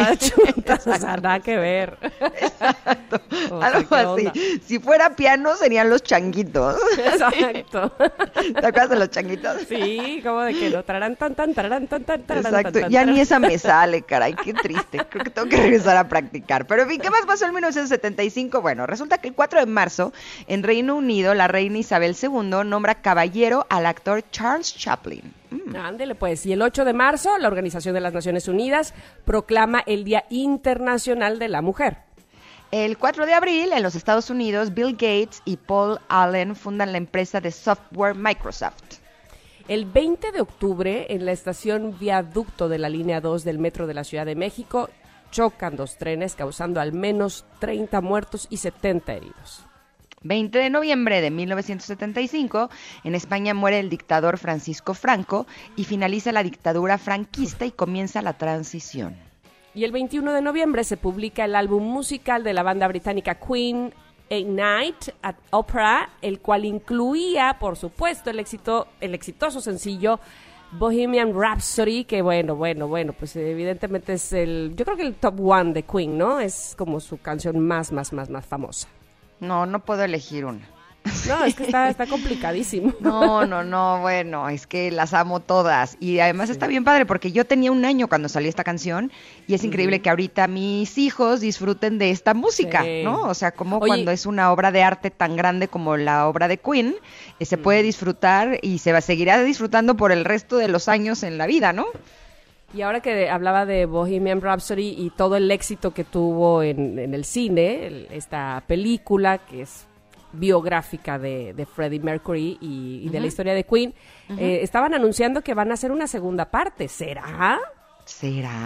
sea, nada que ver. Exacto. Algo así. Si fuera piano serían los changuitos. Exacto. ¿Te acuerdas de los changuitos? Sí, como de que no tararán tan. Exacto. Ya ni esa me sale, caray, qué triste. Creo que tengo que regresar a practicar. Pero en fin, ¿qué más pasó en 1975? Bueno, resulta que el 4 de marzo, en Reino Unido, la reina Isabel II nombra caballero al actor Charles Chaplin. Ándele pues. Y el 8 de marzo, la Organización de las Naciones Unidas proclama el Día Internacional de la Mujer. El 4 de abril, en los Estados Unidos, Bill Gates y Paul Allen fundan la empresa de software Microsoft. El 20 de octubre, en la estación Viaducto de la línea 2 del Metro de la Ciudad de México, chocan 2 trenes, causando al menos 30 muertos y 70 heridos. 20 de noviembre de 1975, en España muere el dictador Francisco Franco y finaliza la dictadura franquista y comienza la transición. Y el 21 de noviembre se publica el álbum musical de la banda británica Queen, A Night at Opera, el cual incluía, por supuesto, el exitoso sencillo Bohemian Rhapsody, que bueno, pues evidentemente es yo creo que el top 1 de Queen, ¿no? Es como su canción más famosa. No puedo elegir una. No, es que está complicadísimo. No, bueno, es que las amo todas. Y además está bien padre porque yo tenía 1 año cuando salió esta canción y es increíble que ahorita mis hijos disfruten de esta música, ¿no? O sea, como cuando es una obra de arte tan grande como la obra de Queen, se puede disfrutar y seguirá disfrutando por el resto de los años en la vida, ¿no? Y ahora que hablaba de Bohemian Rhapsody y todo el éxito que tuvo en el cine, esta película que es biográfica de Freddie Mercury y de la historia de Queen, estaban anunciando que van a hacer una segunda parte. ¿Será?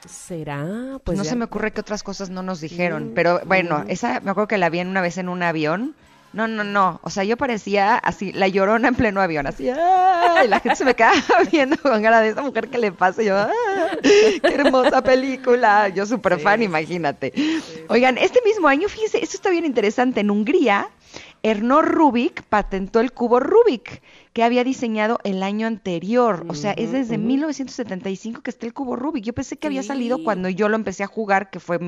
¿Será? Pues no ya- se me ocurre que otras cosas no nos dijeron, pero bueno, esa me acuerdo que la vi una vez en un avión. No, o sea, yo parecía así, la Llorona en pleno avión, así, ¡ay! La gente se me quedaba viendo con cara de esta mujer que le pasa, y yo, ¡ah! ¡Qué hermosa película! Yo súper fan, imagínate. Oigan, este mismo año, fíjense, esto está bien interesante, en Hungría, Erno Rubik patentó el cubo Rubik, que había diseñado el año anterior, o sea, es desde 1975 que está el cubo Rubik. Yo pensé que había salido cuando yo lo empecé a jugar, que fue en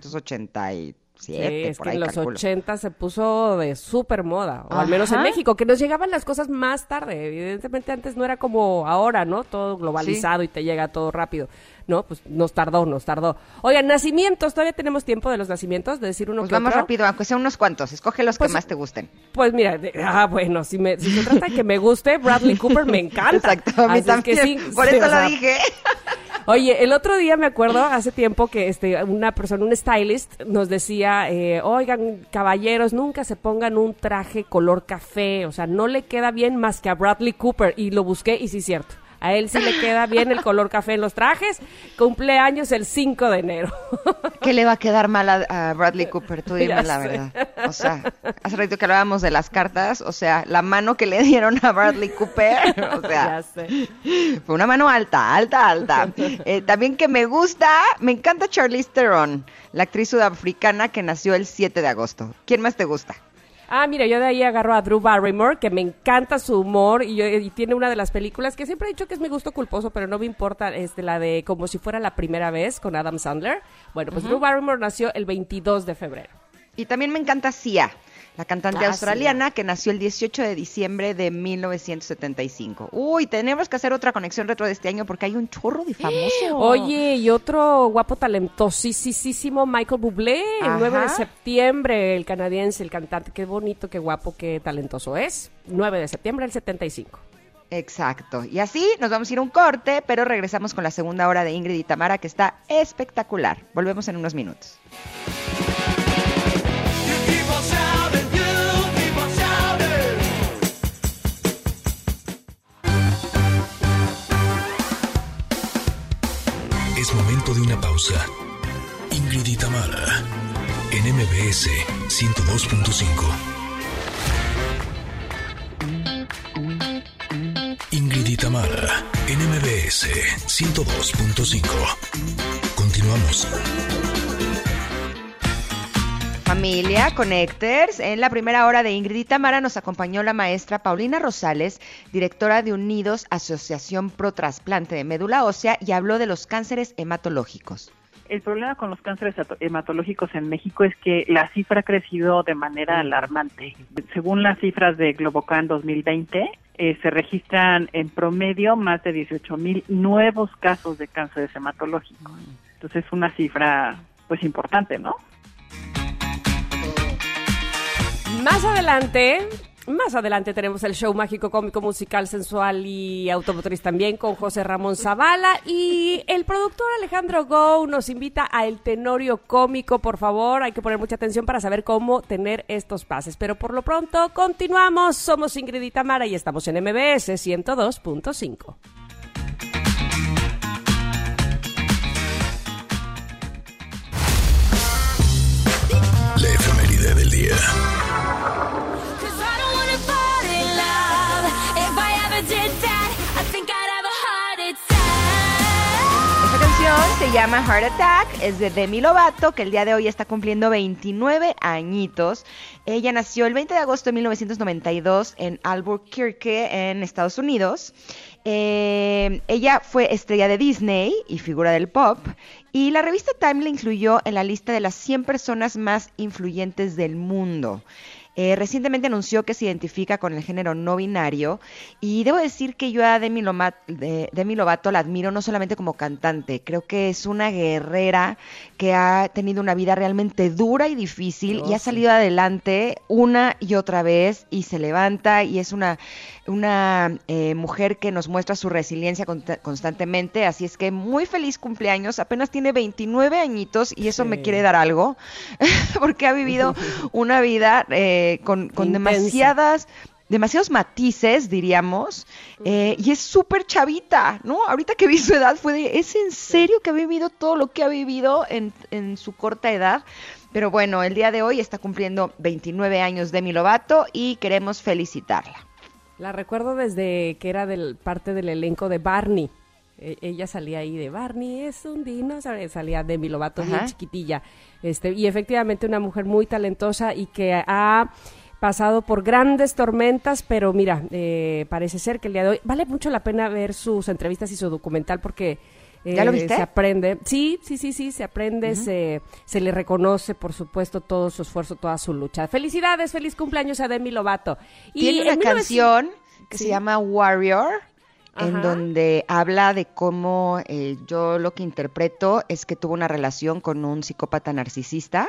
1987. Sí, es por que ahí en los calculo. 80 se puso de súper moda, o al menos en Ajá. México, que nos llegaban las cosas más tarde. Evidentemente antes no era como ahora, ¿no? Todo globalizado y te llega todo rápido. No, pues nos tardó. Oigan, nacimientos, ¿todavía tenemos tiempo de los nacimientos? De decir uno Pues que vamos otro. rápido, aunque sea unos cuantos. Escoge los Pues- que más te gusten. Pues mira, bueno, si se trata de que me guste, Bradley Cooper me encanta. Exacto, a mí Así es que también. sí, Por sí, eso o sea, lo dije. Oye, el otro día me acuerdo, hace tiempo, que una persona, un stylist, nos decía, oigan, caballeros, nunca se pongan un traje color café, o sea, no le queda bien más que a Bradley Cooper, y lo busqué, y sí es cierto. A él sí le queda bien el color café en los trajes. Cumpleaños el 5 de enero. ¿Qué le va a quedar mal a Bradley Cooper? Tú dime Ya la sé. verdad. O sea, hace rato que hablábamos de las cartas, o sea, la mano que le dieron a Bradley Cooper, o Ya sea, sé. fue una mano alta. También que me encanta Charlize Theron, la actriz sudafricana que nació el 7 de agosto. ¿Quién más te gusta? Ah, mira, yo de ahí agarro a Drew Barrymore, que me encanta su humor, y tiene una de las películas que siempre he dicho que es mi gusto culposo, pero no me importa, la de Como si fuera la primera vez, con Adam Sandler. Bueno, pues Drew Barrymore nació el 22 de febrero. Y también me encanta Sia, la cantante Ah, australiana que nació el 18 de diciembre de 1975. Uy, tenemos que hacer otra conexión retro de este año porque hay un chorro de famosos. Oye, y otro guapo talentosísimo, Michael Bublé, el Ajá. 9 de septiembre, el canadiense, el cantante. Qué bonito, qué guapo, qué talentoso es. 9 de septiembre del 75. Exacto. Y así nos vamos a ir a un corte, pero regresamos con la segunda hora de Ingrid y Tamara, que está espectacular. Volvemos en unos minutos. Es momento de una pausa. Ingrid y Tamara, en MBS 102.5. Ingrid y Tamara, en MBS 102.5. Continuamos. Familia, Connectors, en la primera hora de Ingrid y Tamara nos acompañó la maestra Paulina Rosales, directora de Unidos, Asociación Pro Trasplante de Médula Ósea, y habló de los cánceres hematológicos. El problema con los cánceres hematológicos en México es que la cifra ha crecido de manera alarmante. Según las cifras de Globocan 2020, se registran en promedio más de 18,000 nuevos casos de cánceres hematológicos. Entonces es una cifra pues importante, ¿no? Más adelante tenemos el show mágico, cómico, musical, sensual y automotriz también con José Ramón Zavala, y el productor Alejandro Gou nos invita a El Tenorio Cómico. Por favor, hay que poner mucha atención para saber cómo tener estos pases, pero por lo pronto continuamos. Somos Ingrid y Tamara y estamos en MBS 102.5. La efeméride del día. 'Cause I don't wanna fall in love. If I ever did that, I think I'd have a heart attack. Esta canción se llama Heart Attack, es de Demi Lovato, que el día de hoy está cumpliendo 29 añitos. Ella nació el 20 de agosto de 1992 en Albuquerque, en Estados Unidos. Ella fue estrella de Disney y figura del pop, y la revista Time la incluyó en la lista de las 100 personas más influyentes del mundo. Recientemente anunció que se identifica con el género no binario, y debo decir que yo a Demi Lovato la admiro no solamente como cantante, creo que es una guerrera que ha tenido una vida realmente dura y difícil y ha salido adelante una y otra vez y se levanta, y es una mujer que nos muestra su resiliencia constantemente. Así es que muy feliz cumpleaños, apenas tiene 29 añitos y eso me quiere dar algo porque ha vivido una vida con Intensa. demasiadas demasiados matices, diríamos, y es súper chavita, ¿no? Ahorita que vi su edad fue de, ¿es en serio que ha vivido todo lo que ha vivido en su corta edad? Pero bueno, el día de hoy está cumpliendo 29 años Demi Lovato y queremos felicitarla. La recuerdo desde que era parte del elenco de Barney. Ella salía ahí de Barney, es un dinosaurio, salía Demi Lovato bien chiquitilla. Y efectivamente una mujer muy talentosa y que ha pasado por grandes tormentas, pero mira, parece ser que el día de hoy vale mucho la pena ver sus entrevistas y su documental porque... ¿Ya lo viste? Se aprende, sí, se aprende, se le reconoce, por supuesto, todo su esfuerzo, toda su lucha. Felicidades, feliz cumpleaños a Demi Lovato. Tiene una canción que se llama Warrior, en donde habla de cómo yo lo que interpreto es que tuvo una relación con un psicópata narcisista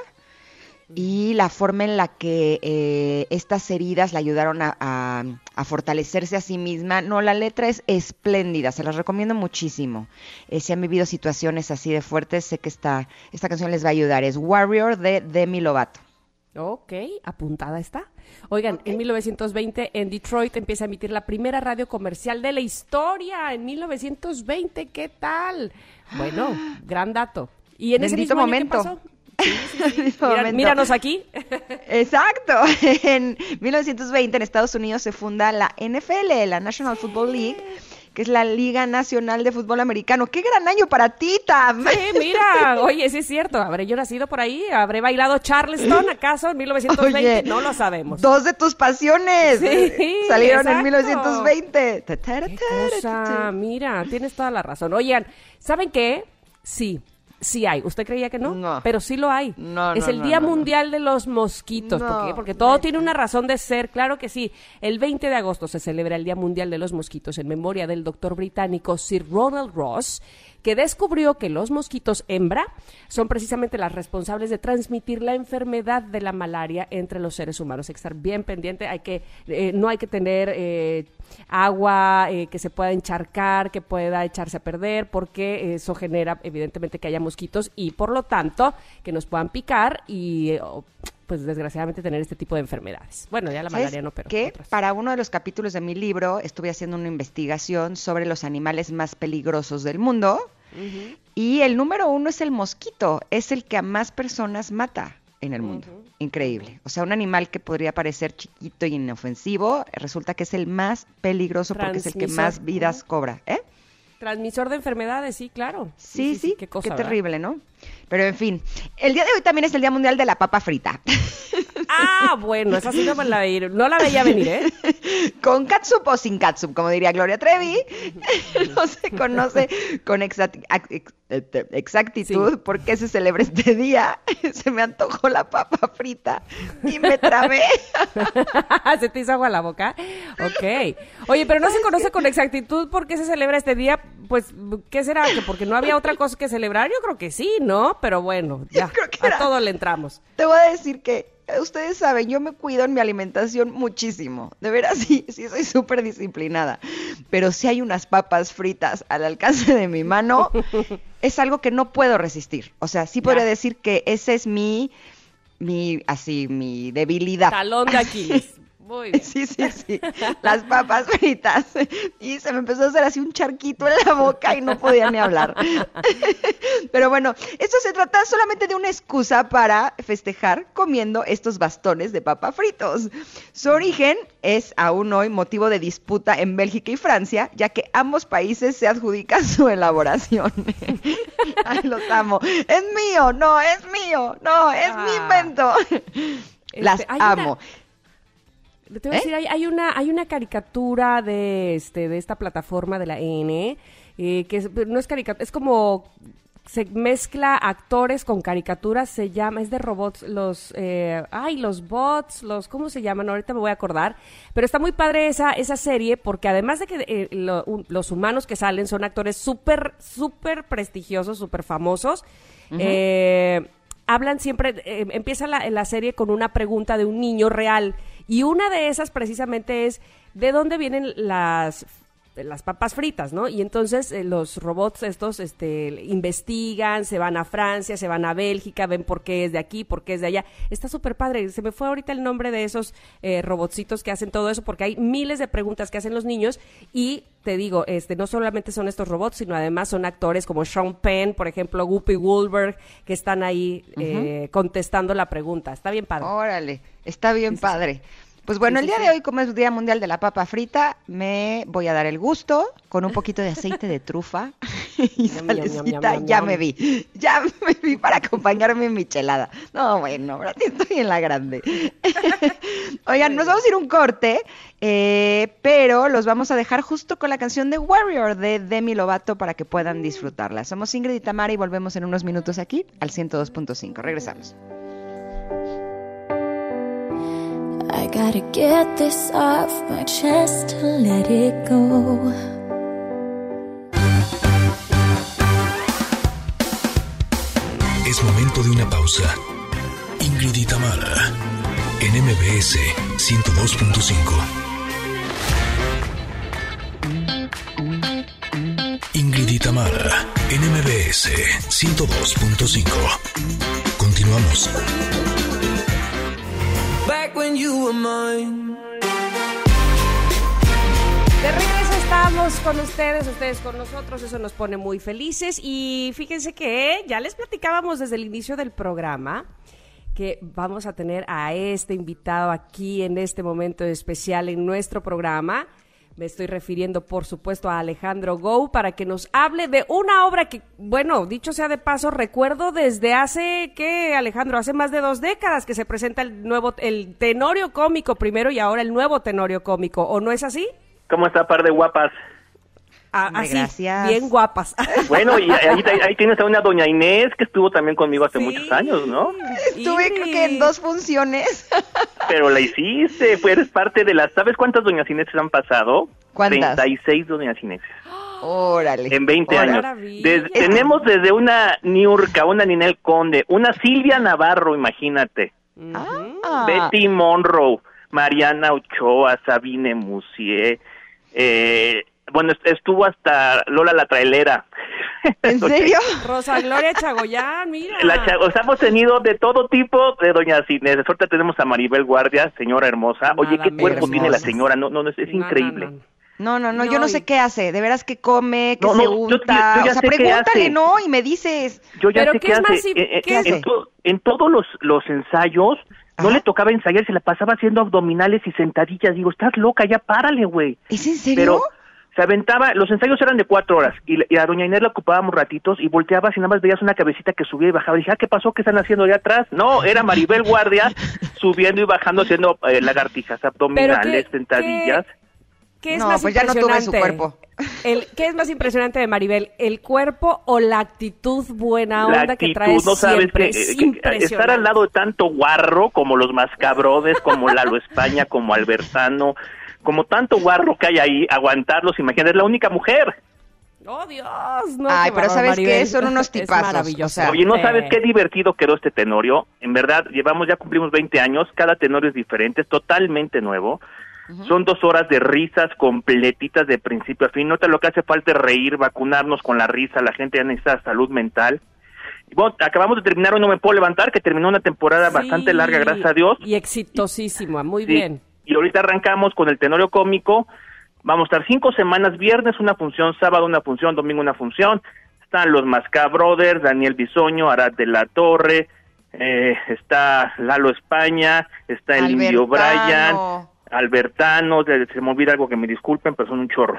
y la forma en la que estas heridas la ayudaron a fortalecerse a sí misma. No, la letra es espléndida, se las recomiendo muchísimo. Si han vivido situaciones así de fuertes, sé que esta canción les va a ayudar. Es Warrior de Demi Lovato. Ok, apuntada está. Oigan, en 1920 en Detroit empieza a emitir la primera radio comercial de la historia. En 1920, ¿qué tal? Bueno, gran dato. ¿Y en ese mismo momento qué pasó? Sí. Míranos aquí. Exacto. En 1920 en Estados Unidos se funda la NFL, la National Football League, que es la Liga Nacional de Fútbol Americano. ¡Qué gran año para ti, Tam! Sí, mira, oye, sí es cierto. ¿Habré yo nacido por ahí? ¿Habré bailado Charleston acaso en 1920? Oye, no lo sabemos. Dos de tus pasiones salieron exacto. En 1920. ¿Qué cosa? Mira, tienes toda la razón. Oigan, ¿saben qué? Sí hay. ¿Usted creía que no? No. Pero sí lo hay. Es el Día Mundial de los Mosquitos. ¿Por qué? Porque todo tiene una razón de ser. Claro que sí. El 20 de agosto se celebra el Día Mundial de los Mosquitos en memoria del doctor británico Sir Ronald Ross, que descubrió que los mosquitos hembra son precisamente las responsables de transmitir la enfermedad de la malaria entre los seres humanos. Hay que estar bien pendiente, no hay que tener agua que se pueda encharcar, que pueda echarse a perder, porque eso genera evidentemente que haya mosquitos y por lo tanto que nos puedan picar y pues desgraciadamente tener este tipo de enfermedades. Bueno, ya la malaria no, pero que otras. Para uno de los capítulos de mi libro estuve haciendo una investigación sobre los animales más peligrosos del mundo y el número 1 es el mosquito, es el que a más personas mata en el mundo. Increíble. O sea, un animal que podría parecer chiquito y inofensivo, resulta que es el más peligroso porque es el que más vidas cobra. Transmisor de enfermedades, sí, claro. Sí, qué cosa, qué terrible, ¿no? Pero en fin, el día de hoy también es el Día Mundial de la Papa Frita. Ah, bueno, esa sí no la veía venir, ¿eh? Con catsup o sin catsup, como diría Gloria Trevi, no se conoce con exactitud por qué se celebra este día. Se me antojó la papa frita y me trabé. ¿Se te hizo agua la boca? Ok. Oye, pero no se conoce con exactitud por qué se celebra este día. Pues, ¿qué será? ¿Que porque no había otra cosa que celebrar? Yo creo que sí, ¿no? Pero bueno, ya, a todo le entramos. Te voy a decir que ustedes saben, yo me cuido en mi alimentación muchísimo. De veras, sí soy súper disciplinada. Pero si hay unas papas fritas al alcance de mi mano, es algo que no puedo resistir. O sea, sí podría decir que ese es mi debilidad. Talón de Aquiles. Muy bien. Sí. Las papas fritas. Y se me empezó a hacer así un charquito en la boca y no podía ni hablar. Pero bueno, esto se trata solamente de una excusa para festejar comiendo estos bastones de papa fritos. Su origen es aún hoy motivo de disputa en Bélgica y Francia, ya que ambos países se adjudican su elaboración. Ay, los amo. Es mío, no, es mío, no, es mi invento. Las amo. Te voy a decir, hay una caricatura de esta plataforma de la N, que no es caricatura, es como se mezcla actores con caricaturas, es de robots, los bots, ¿cómo se llaman? Ahorita me voy a acordar, pero está muy padre esa serie, porque además de que los humanos que salen son actores súper, súper prestigiosos, súper famosos, hablan siempre, empieza la serie con una pregunta de un niño real, y una de esas precisamente es, ¿de dónde vienen las las papas fritas, ¿no? Y entonces los robots estos investigan, se van a Francia, se van a Bélgica, ven por qué es de aquí, por qué es de allá. Está súper padre. Se me fue ahorita el nombre de esos robotcitos que hacen todo eso, porque hay miles de preguntas que hacen los niños y te digo, no solamente son estos robots, sino además son actores como Sean Penn, por ejemplo, Whoopi Goldberg, que están ahí contestando la pregunta. Está bien padre. Órale, está bien padre. Pues bueno, el día de hoy, como es Día Mundial de la Papa Frita, me voy a dar el gusto con un poquito de aceite de trufa y salecita. Ya me vi para acompañarme en mi chelada. No, bueno, ahora sí estoy en la grande. Oigan, nos vamos a ir un corte, pero los vamos a dejar justo con la canción de Warrior de Demi Lovato para que puedan disfrutarla. Somos Ingrid y Tamara y volvemos en unos minutos aquí al 102.5. Regresamos. I gotta get this off my chest to let it go. Es momento de una pausa. Ingrid y Tamara, en MBS 102.5. Ingrid y Tamara, en MBS 102.5. Continuamos. Back when you were mine. De regreso estamos con ustedes con nosotros, eso nos pone muy felices y fíjense que ya les platicábamos desde el inicio del programa que vamos a tener a este invitado aquí en este momento especial en nuestro programa. Me estoy refiriendo, por supuesto, a Alejandro Gou para que nos hable de una obra que, bueno, dicho sea de paso, recuerdo desde hace, ¿qué, Alejandro? Hace más de 2 décadas que se presenta el Tenorio Cómico primero y ahora el nuevo Tenorio Cómico, ¿o no es así? ¿Cómo está, par de guapas? Así, gracias. bien guapas. Bueno, y ahí tienes a una doña Inés que estuvo también conmigo hace muchos años, ¿no? Estuve creo que en 2 funciones. Pero la hiciste, eres parte de las... ¿Sabes cuántas doñas Ineses han pasado? ¿Cuántas? 36 doñas Ineses. Órale. En 20 años. Maravilla. Tenemos desde una Niurka, una Ninel Conde, una Silvia Navarro, imagínate. Betty Monroe, Mariana Ochoa, Sabine Musier, bueno, estuvo hasta Lola la Trailera. ¿En serio? Rosa Gloria Chagoyán, mira. O sea, hemos tenido de todo tipo de doñas Inés. Ahorita tenemos a Maribel Guardia, señora hermosa. Oye, qué cuerpo tiene la señora, no, es increíble. No, yo no sé qué hace, de veras que come, que No, se yo unta, ya o sea, sé qué pregúntale, hace. ¿no? Y me dices. Yo ya ¿Pero sé qué qué es más hace. qué hace? En todos los ensayos, no le tocaba ensayar, se la pasaba haciendo abdominales y sentadillas. Digo, estás loca, ya párale, güey. ¿Es en serio? Pero se aventaba, los ensayos eran de 4 horas, y a doña Inés la ocupábamos ratitos, y volteabas y nada más veías una cabecita que subía y bajaba. Dije, ¿qué pasó? ¿Qué están haciendo allá atrás? No, era Maribel Guardia subiendo y bajando haciendo lagartijas, abdominales, sentadillas. ¿Qué es No, más pues ya no tuve su cuerpo. ¿Qué es más impresionante de Maribel? ¿El cuerpo o la actitud buena La onda actitud, que trae no sabes siempre? que Es impresionante. estar al lado de tanto guarro como los Mascabrodes, como Lalo España, como Albertano, como tanto guarro que hay ahí, aguantarlos, imagínate, es la única mujer. ¡Oh, Dios! No, Ay, qué pero bárbaro, ¿sabes Maribel. qué? Son unos Es tipazos. maravilloso. O sea, Oye, ¿no sabes qué divertido quedó este Tenorio? En verdad, ya cumplimos 20 años, cada Tenorio es diferente, es totalmente nuevo. Son 2 horas de risas completitas de principio a fin. No te lo que hace falta es reír, vacunarnos con la risa, la gente ya necesita salud mental. Y bueno, acabamos de terminar Hoy No Me Puedo Levantar, que terminó una temporada bastante larga, gracias a Dios. Y exitosísima, muy Sí, bien. Y ahorita arrancamos con el Tenorio Cómico. Vamos a estar 5 semanas, viernes una función, sábado una función, domingo una función. Están los Mascabrothers, Daniel Bisoño, Arad de la Torre, está Lalo España, está el Indio Brian, Albertano, se me olvida algo, que me disculpen, pero son un chorro.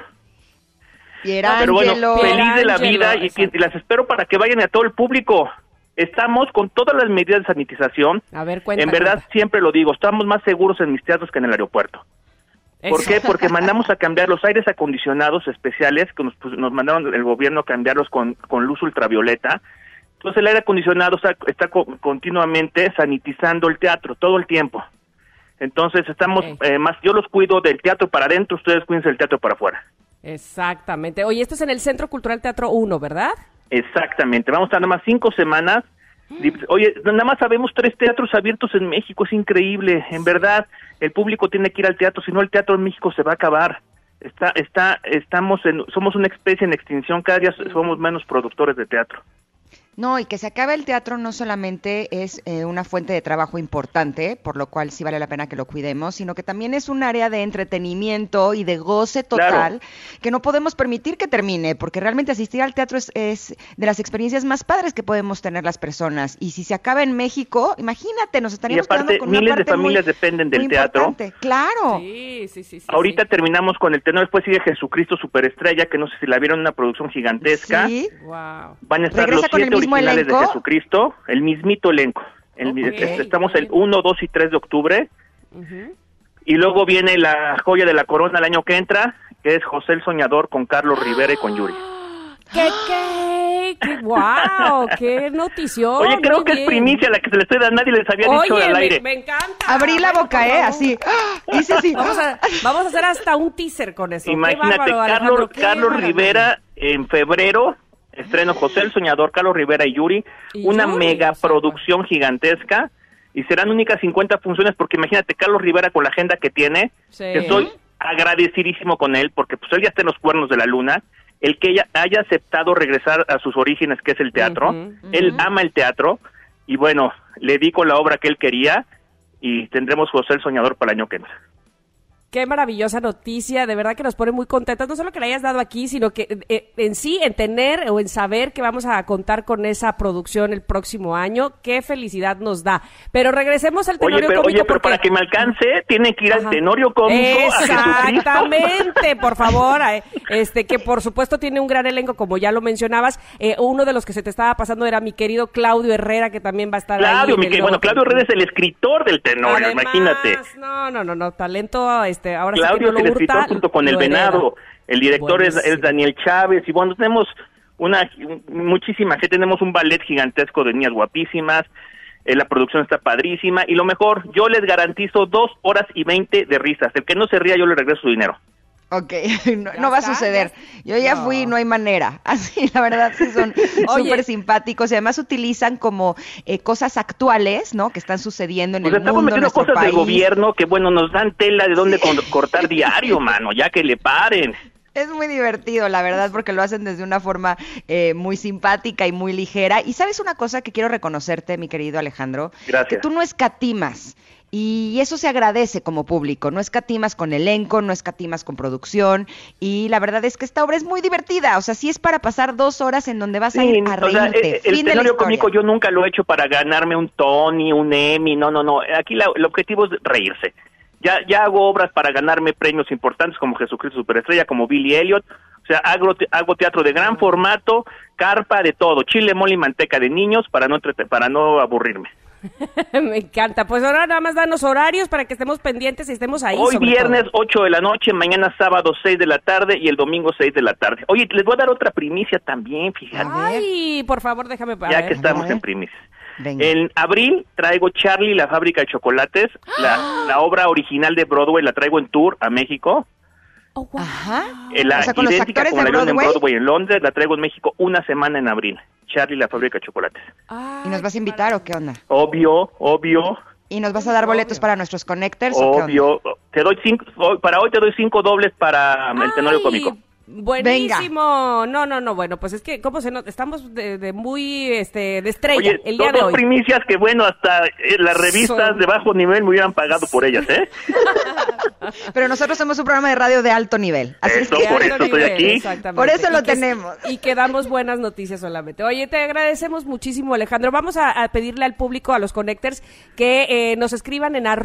Pero bueno, feliz de la vida y las espero para que vayan a todo el público. Estamos con todas las medidas de sanitización. A ver, cuenta. En verdad, siempre lo digo, estamos más seguros en mis teatros que en el aeropuerto. ¿Por qué? Porque mandamos a cambiar los aires acondicionados especiales, que nos mandaron el gobierno a cambiarlos con luz ultravioleta. Entonces el aire acondicionado está continuamente sanitizando el teatro, todo el tiempo. Entonces estamos más, yo los cuido del teatro para adentro, ustedes cuídense del teatro para afuera. Exactamente. Oye, esto es en el Centro Cultural Teatro 1, ¿verdad? Exactamente, vamos a estar nada más 5 semanas. Oye, nada más sabemos 3 teatros abiertos en México, es increíble, en verdad, el público tiene que ir al teatro, si no el teatro en México se va a acabar. somos una especie en extinción, cada día somos menos productores de teatro. No, y que se acabe el teatro no solamente es una fuente de trabajo importante, por lo cual sí vale la pena que lo cuidemos, sino que también es un área de entretenimiento y de goce total, que no podemos permitir que termine, porque realmente asistir al teatro es de las experiencias más padres que podemos tener las personas. Y si se acaba en México, imagínate, nos estaríamos quedando con una parte miles de familias dependen del teatro. Importante. Claro. Sí. Ahorita terminamos con el tenor, después sigue Jesucristo Superestrella, que no sé si la vieron, una producción gigantesca. Sí. Wow. Van a estar ¿Regresa los con el 7 mismo originales elenco? de Jesucristo, el mismito elenco. Estamos el 1, 2 y 3 de octubre. Y luego viene la joya de la corona el año que entra, que es José el Soñador con Carlos Rivera y con Yuri. ¡Qué guau! ¡Qué notición! Oye, creo muy que bien. es primicia la que se le estoy dando, nadie les había dicho al aire. Me encanta. Abrí la boca, por favor. así. Hice así. Vamos a hacer hasta un teaser con eso. Imagínate, Qué bárbaro, Alejandro, qué Carlos bárbaro. Rivera en febrero, estreno José el Soñador, Carlos Rivera y Yuri, una mega producción gigantesca, y serán únicas 50 funciones, porque imagínate, Carlos Rivera con la agenda que tiene, que estoy agradecidísimo con él, porque pues él ya está en los cuernos de la luna, el que ella haya aceptado regresar a sus orígenes, que es el teatro. Él ama el teatro, y bueno, le di con la obra que él quería, y tendremos José el Soñador para el año que entra. Qué maravillosa noticia, de verdad que nos pone muy contentos, no solo que la hayas dado aquí, sino que en sí, en tener o en saber que vamos a contar con esa producción el próximo año, qué felicidad nos da. Pero regresemos al Tenorio Cómico. Pero porque... para que me alcance, tiene que ir al Tenorio Cómico. Exactamente, por favor, que por supuesto tiene un gran elenco, como ya lo mencionabas. Uno de los que se te estaba pasando era mi querido Claudio Herrera, que también va a estar ahí. Claudio Herrera es el escritor del Tenorio, además, imagínate. No, talento, ahora Claudio sí es que el escritor junto con el Venado, el director es Daniel Chávez, y bueno, tenemos muchísima gente, tenemos un ballet gigantesco de niñas guapísimas, la producción está padrísima, y lo mejor, yo les garantizo 2 horas y 20 de risas, el que no se ría yo le regreso su dinero. Ok, no va a suceder. Yo ya fui, no hay manera. Así, la verdad, sí son súper simpáticos y además utilizan como cosas actuales, ¿no? Que están sucediendo en el mundo, estamos metiendo nuestro cosas país. del gobierno que, bueno, nos dan tela de dónde cortar diario, mano, ya que le paren. Es muy divertido, la verdad, porque lo hacen desde una forma muy simpática y muy ligera. Y ¿sabes una cosa que quiero reconocerte, mi querido Alejandro? Gracias. Que tú no escatimas. Y eso se agradece como público, no escatimas con elenco, no escatimas con producción, y la verdad es que esta obra es muy divertida, o sea, sí es para pasar 2 horas en donde vas a ir a reírte. El Tenorio Cómico yo nunca lo he hecho para ganarme un Tony, un Emmy, no, aquí el objetivo es reírse. Ya hago obras para ganarme premios importantes como Jesucristo Superestrella, como Billy Elliot, o sea, hago teatro de gran formato, carpa, de todo, chile, mole y manteca de niños para no aburrirme. Me encanta. Pues ahora nada más danos horarios para que estemos pendientes y estemos ahí. Hoy viernes 8 de la noche, mañana sábado 6 de la tarde y el domingo 6 de la tarde. Oye, les voy a dar otra primicia también, fíjate. Ay, por favor, déjame para ya ver. que estamos en primicia. En abril traigo Charlie, la fábrica de chocolates, la obra original de Broadway, la traigo en tour a México. Oh, wow. Ajá. La o sea, con los idéntica actores como de la vieron en Broadway. Broadway en Londres, la traigo en México una semana en abril. Charlie, la fábrica de chocolates. ¿Y nos vas a invitar o qué onda? Obvio. ¿Y nos vas a dar boletos para nuestros connectors o qué onda? Obvio. Para hoy te doy 5 dobles para el Tenorio Cómico. Buenísimo. No, bueno, pues es que cómo se nota, estamos de muy de estrella. Oye, el día de hoy. primicias que bueno, hasta las revistas de bajo nivel me hubieran pagado por ellas, ¿eh? Pero nosotros somos un programa de radio de alto nivel. Así Eso, es que por eso estoy aquí. Exactamente. Por eso lo Y que- tenemos. Y que damos buenas noticias solamente. Oye, te agradecemos muchísimo, Alejandro. Vamos a pedirle al público, a los connectors, que nos escriban en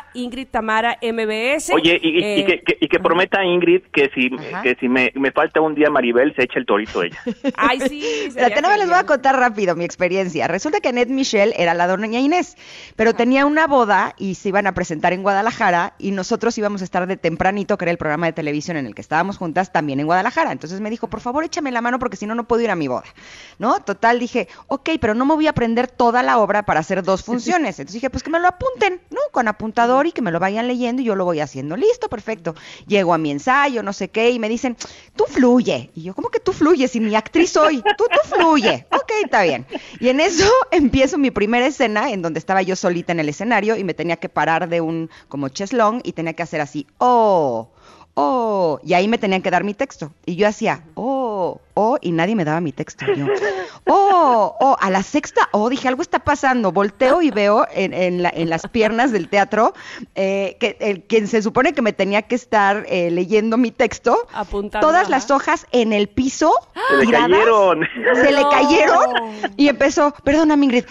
@IngridTamaraMBS. Oye, y que prometa a Ingrid que si me falta un día Maribel, se echa el torito ella. Ay, sí. Espérate, no, les voy a contar rápido mi experiencia. Resulta que Annette Michel era la doña Inés, pero tenía una boda y se iban a presentar en Guadalajara y nosotros íbamos a estar de tempranito, que era el programa de televisión en el que estábamos juntas, también en Guadalajara. Entonces me dijo, por favor, échame la mano porque si no, no puedo ir a mi boda, ¿no? Total, dije, ok, pero no me voy a aprender toda la obra para hacer 2 funciones. Entonces dije, pues que me lo apunten, ¿no? Con apuntador y que me lo vayan leyendo y yo lo voy haciendo. Listo, perfecto. Llego a mi ensayo, no sé qué, y me dicen, tú fluye. Y yo, ¿cómo que tú fluyes? Si ni actriz soy. Tú fluye. Ok, está bien. Y en eso empiezo mi primera escena en donde estaba yo solita en el escenario y me tenía que parar de un como cheslong y tenía que hacer así, oh, oh, y ahí me tenían que dar mi texto. Y yo hacía, oh, y nadie me daba mi texto. Y yo, a la sexta, dije, algo está pasando. Volteo y veo en las piernas del teatro quien se supone que me tenía que estar leyendo mi texto, apuntando, todas las hojas en el piso, tiradas, se le No. cayeron, y empezó, perdóname Ingrid,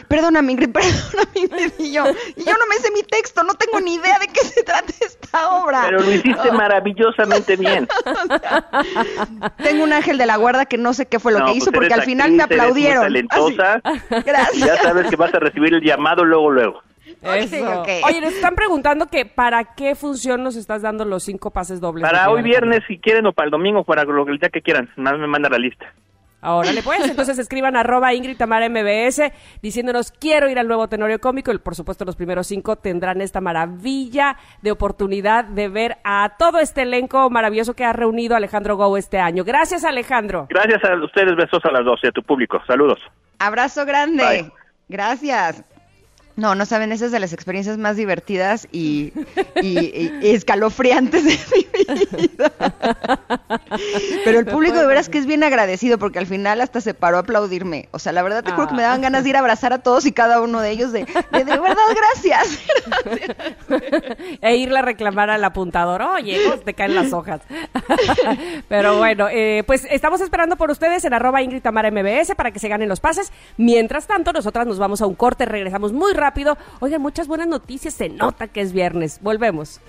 y yo no me sé mi texto, no tengo ni idea de qué se trata esta obra. Pero lo hiciste maravillosamente bien. Tengo un ángel de la guarda que no sé qué fue lo que hizo, pues porque eres al final actriz, me aplaudieron. Eres muy talentosa. Gracias. Ya sabes que vas a recibir el llamado luego. Eso. Ok. Oye, nos están preguntando que ¿para qué función nos estás dando los 5 pases dobles? Para hoy viernes, si quieren, o para el domingo, para el día que quieran. Nada más me manda la lista. Órale, pues, entonces escriban @Ingrid Tamara MBS diciéndonos quiero ir al nuevo Tenorio Cómico, y por supuesto los primeros 5 tendrán esta maravilla de oportunidad de ver a todo este elenco maravilloso que ha reunido Alejandro Gou este año. Gracias, Alejandro. Gracias a ustedes, besos a las 12, a tu público. Saludos. Abrazo grande. Bye. Gracias. No saben, esa es de las experiencias más divertidas y escalofriantes de mi vida. Pero el público de veras que es bien agradecido, porque al final hasta se paró a aplaudirme. O sea, la verdad te juro que me daban ganas de ir a abrazar a todos y cada uno de ellos de verdad, gracias. E irle a reclamar al apuntador, oye, no, te caen las hojas. Pero bueno, pues estamos esperando por ustedes en @Ingrid Tamara MBS para que se ganen los pases. Mientras tanto, nosotras nos vamos a un corte, regresamos muy rápido. Oigan, muchas buenas noticias, se nota que es viernes. Volvemos.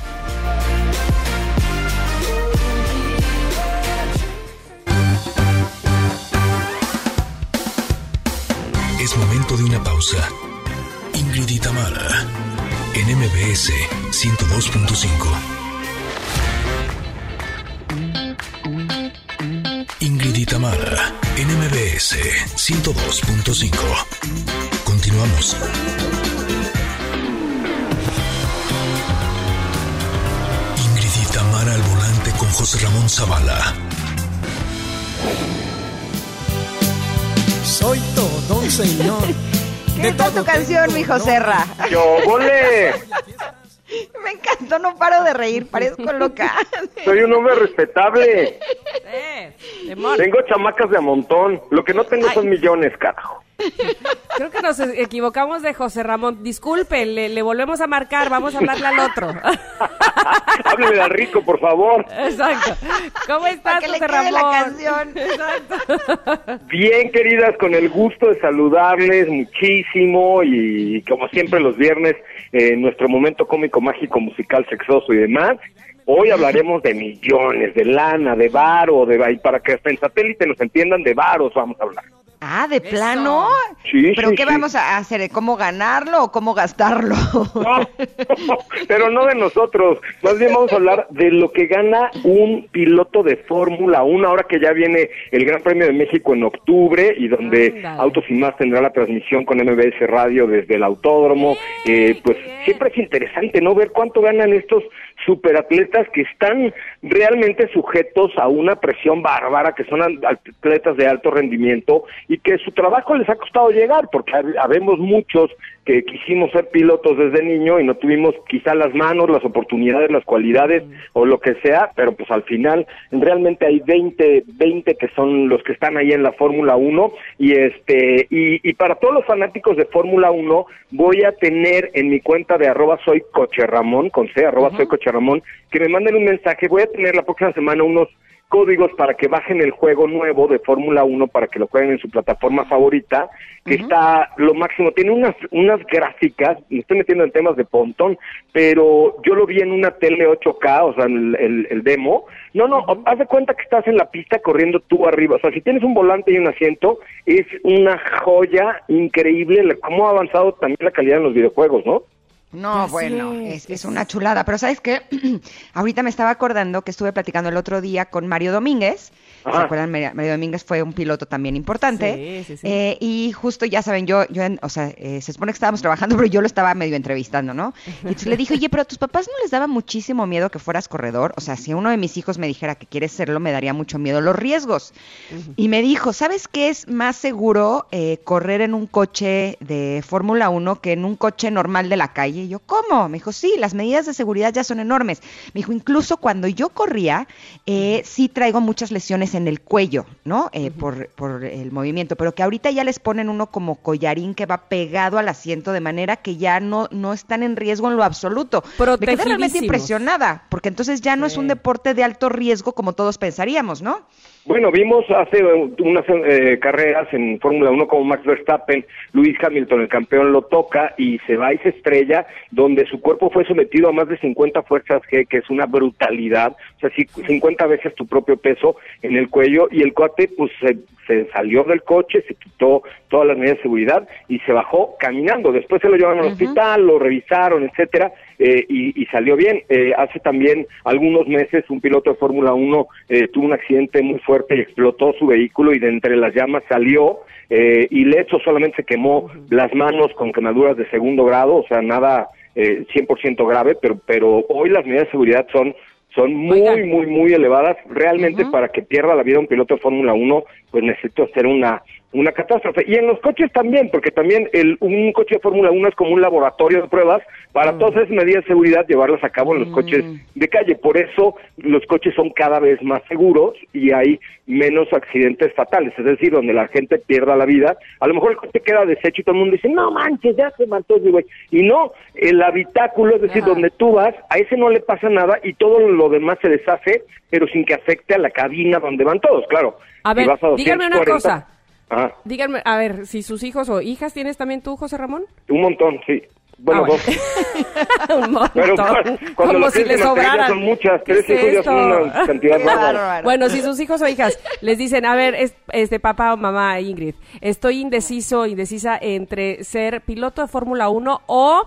Es momento de una pausa. Ingrid y Tamara, en MBS 102.5. Ingrid y Tamara, en MBS 102.5. Continuamos. Ingrid y Tamara al volante con José Ramón Zavala. Soy todo un señor. ¿Qué tal tu canción, mi Joserra? ¡Yo, volé! Me encantó, no paro de reír, parezco loca. Soy un hombre respetable. Demon. Tengo chamacas de a montón. Lo que no tengo son millones, carajo. Creo que nos equivocamos de José Ramón. Disculpe, le volvemos a marcar, vamos a hablarle al otro. Háblele al rico, por favor. Exacto. ¿Cómo estás, Para que le José quede Ramón? la canción. Exacto. Bien, queridas, con el gusto de saludarles muchísimo y como siempre los viernes, nuestro momento cómico, mágico, musical, sexoso y demás. Hoy hablaremos de millones, de lana, de varo, y para que hasta en satélite nos entiendan, de varos vamos a hablar. Ah, ¿de plano? Sí, ¿Pero sí, qué sí. vamos a hacer? ¿Cómo ganarlo o cómo gastarlo? No, pero no de nosotros. Más bien vamos a hablar de lo que gana un piloto de Fórmula 1, ahora que ya viene el Gran Premio de México en octubre y donde Ándale. Autos y Más tendrá la transmisión con MBS Radio desde el autódromo. Pues siempre es interesante, ¿no? Ver cuánto ganan estos superatletas que están realmente sujetos a una presión bárbara, que son atletas de alto rendimiento y que su trabajo les ha costado llegar, porque habemos muchos que quisimos ser pilotos desde niño y no tuvimos quizá las manos, las oportunidades, las cualidades o lo que sea, pero pues al final realmente hay 20 que son los que están ahí en la Fórmula 1 y para todos los fanáticos de Fórmula 1 voy a tener en mi cuenta de @soycocherramón, con C, @soycocherramón, que me manden un mensaje. Voy a tener la próxima semana unos códigos para que bajen el juego nuevo de Fórmula 1 para que lo jueguen en su plataforma favorita, que está lo máximo, tiene unas gráficas, me estoy metiendo en temas de pontón, pero yo lo vi en una tele 8K, o sea, el demo. No, haz de cuenta que estás en la pista corriendo tú arriba, o sea, si tienes un volante y un asiento, es una joya increíble cómo ha avanzado también la calidad en los videojuegos, ¿no? No, bueno, es una chulada. Pero ¿sabes qué? Ahorita me estaba acordando que estuve platicando el otro día con Mario Domínguez. ¿Se acuerdan? Mario Domínguez fue un piloto también importante. Sí. Y justo, ya saben, se supone que estábamos trabajando, pero yo lo estaba medio entrevistando, ¿no? Y entonces le dije, oye, pero a tus papás no les daba muchísimo miedo que fueras corredor. O sea, si uno de mis hijos me dijera que quiere serlo, me daría mucho miedo los riesgos. Y me dijo, ¿sabes qué es más seguro correr en un coche de Fórmula 1 que en un coche normal de la calle? Y yo, ¿cómo? Me dijo, sí, las medidas de seguridad ya son enormes. Me dijo, incluso cuando yo corría, sí traigo muchas lesiones en el cuello, ¿no? Por el movimiento, pero que ahorita ya les ponen uno como collarín que va pegado al asiento de manera que ya no están en riesgo en lo absoluto. Me quedé realmente impresionada, porque entonces ya no es un deporte de alto riesgo como todos pensaríamos, ¿no? Bueno, vimos hace unas carreras en Fórmula 1 como Max Verstappen, Lewis Hamilton, el campeón, lo toca y se va y se estrella, donde su cuerpo fue sometido a más de 50 fuerzas G, que es una brutalidad, o sea, 50 veces tu propio peso en el cuello, y el cuate pues se salió del coche, se quitó todas las medidas de seguridad y se bajó caminando. Después se lo llevaron al hospital, lo revisaron, etcétera, y salió bien. Hace también algunos meses un piloto de Fórmula 1 tuvo un accidente muy fuerte y explotó su vehículo y de entre las llamas salió, ileso, solamente se quemó las manos con quemaduras de 2º grado, o sea, nada 100% grave, pero hoy las medidas de seguridad son muy elevadas. Realmente para que pierda la vida un piloto de Fórmula 1, pues necesito hacer una catástrofe. Y en los coches también, porque también un coche de Fórmula 1 es como un laboratorio de pruebas para todas esas medidas de seguridad, llevarlas a cabo en los coches de calle. Por eso los coches son cada vez más seguros y hay menos accidentes fatales, es decir, donde la gente pierda la vida. A lo mejor el coche queda deshecho y todo el mundo dice, no manches, ya se mató ese güey. Y no, el habitáculo, es decir, donde tú vas, a ese no le pasa nada y todo lo demás se deshace, pero sin que afecte a la cabina donde van todos, claro. A ver, si vas a 240, díganme una cosa. Díganme, a ver, si sus hijos o hijas tienes también tú, José Ramón. Un montón, sí. Bueno, dos. Un montón. Pero cuando como si les sobraran. Son muchas, 3 hijos ya son una cantidad bárbara. Bueno, si sus hijos o hijas les dicen, a ver, papá o mamá Ingrid, estoy indecisa entre ser piloto de Fórmula 1 o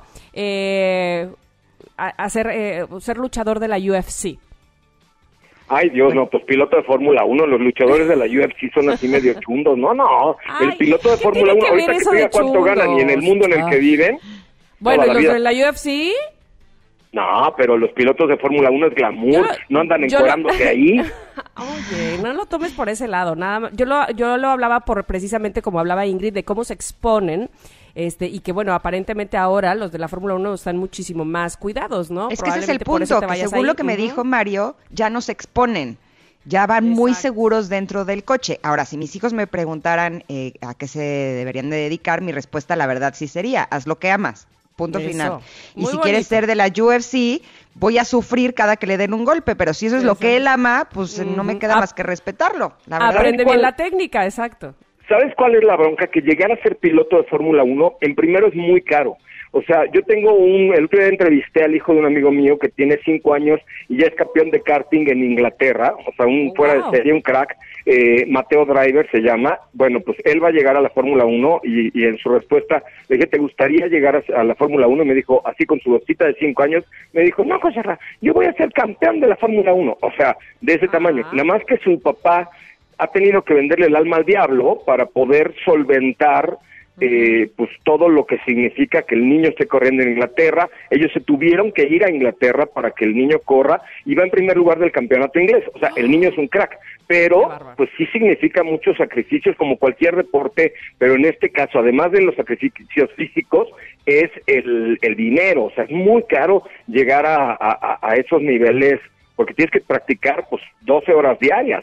ser luchador de la UFC. Ay, Dios, no, pues piloto de Fórmula 1, los luchadores de la UFC son así medio chundos. No, el piloto de Fórmula 1, ahorita que te diga cuánto ganan y en el mundo en el que viven. Bueno, ¿y los de la UFC? No, pero los pilotos de Fórmula 1 es glamour, no andan encuerándose ahí. Oye, no lo tomes por ese lado, nada más. Yo lo hablaba precisamente como hablaba Ingrid, de cómo se exponen, y que bueno, aparentemente ahora los de la Fórmula 1 están muchísimo más cuidados, ¿no? Es que ese es el punto, que según lo que me dijo Mario, ya no se exponen. Ya van muy seguros dentro del coche. Ahora, si mis hijos me preguntaran a qué se deberían de dedicar, mi respuesta, la verdad, sí sería, haz lo que amas. Punto final. Y si quieres ser de la UFC, voy a sufrir cada que le den un golpe, pero si eso es lo que él ama, pues no me queda más que respetarlo. La verdad. Aprende bien la técnica, exacto. ¿Sabes cuál es la bronca? Que llegar a ser piloto de Fórmula 1, en primero es muy caro. O sea, yo tengo el otro día entrevisté al hijo de un amigo mío que tiene 5 años y ya es campeón de karting en Inglaterra, o sea, fuera de serie, un crack, Mateo Driver se llama. Bueno, pues él va a llegar a la Fórmula 1 y en su respuesta le dije, ¿te gustaría llegar a la Fórmula 1? Y me dijo, así con su vocita de 5 años, me dijo, no, José Ra, yo voy a ser campeón de la Fórmula 1, o sea, de ese tamaño. Nada más que su papá ha tenido que venderle el alma al diablo para poder solventar pues todo lo que significa que el niño esté corriendo en Inglaterra. Ellos se tuvieron que ir a Inglaterra para que el niño corra y va en primer lugar del campeonato inglés. O sea, el niño es un crack, pero pues sí significa muchos sacrificios como cualquier deporte, pero en este caso, además de los sacrificios físicos, es el dinero. O sea, es muy caro llegar a esos niveles porque tienes que practicar pues 12 horas diarias,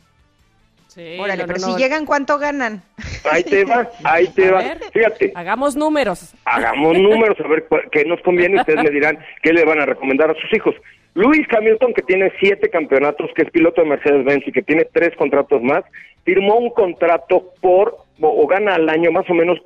Sí, órale, pero si llegan, ¿cuánto ganan? Ahí te va. Fíjate. Hagamos números, a ver qué nos conviene. Ustedes me dirán qué le van a recomendar a sus hijos. Lewis Hamilton, que tiene 7 campeonatos, que es piloto de Mercedes-Benz y que tiene 3 contratos más, firmó un contrato o gana al año más o menos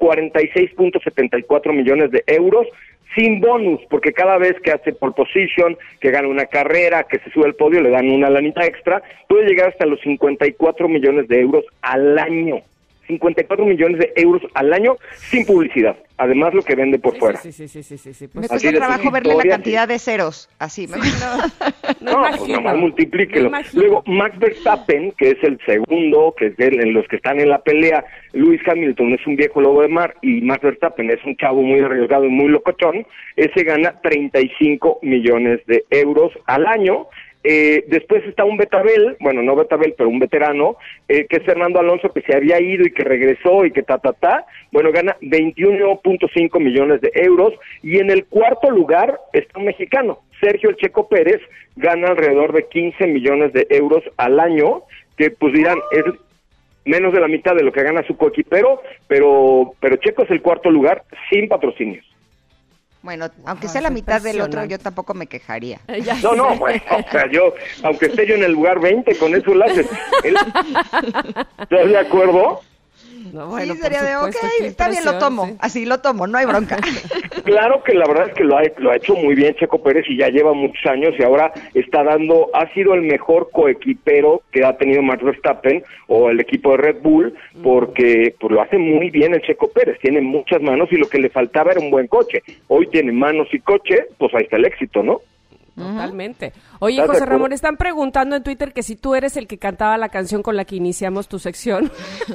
46.74 millones de euros, sin bonus, porque cada vez que hace pole position, que gana una carrera, que se sube al podio, le dan una lanita extra, puede llegar hasta los 54 millones de euros al año. 54 millones de euros al año sin publicidad. Además, lo que vende por fuera. Sí. Pues me cuesta trabajo verle la cantidad de ceros. Así. No, pues nomás multiplíquelo. Luego, Max Verstappen, que es el segundo, que es en los que están en la pelea. Lewis Hamilton es un viejo lobo de mar y Max Verstappen es un chavo muy arriesgado y muy locochón. Ese gana 35 millones de euros al año. Después está un Betabel, bueno, no Betabel, pero un veterano, que es Fernando Alonso, que se había ido y que regresó y que bueno, gana 21.5 millones de euros. Y en el cuarto lugar está un mexicano, Sergio El Checo Pérez, gana alrededor de 15 millones de euros al año, que pues dirán, es menos de la mitad de lo que gana su coequipero, pero Checo es el cuarto lugar sin patrocinios. Bueno, aunque sea la mitad del otro, yo tampoco me quejaría. No, bueno, o sea, yo, aunque esté yo en el lugar 20, con eso lo haces. ¿Estás de acuerdo? No, bueno, sí, sería de, ok, está bien, lo tomo, sí. Así lo tomo, no hay bronca. Claro que la verdad es que lo ha hecho muy bien Checo Pérez y ya lleva muchos años y ahora ha sido el mejor coequipero que ha tenido Max Verstappen o el equipo de Red Bull, porque pues lo hace muy bien el Checo Pérez, tiene muchas manos y lo que le faltaba era un buen coche. Hoy tiene manos y coche, pues ahí está el éxito, ¿no? Totalmente. Oye, José Ramón, están preguntando en Twitter que si tú eres el que cantaba la canción con la que iniciamos tu sección.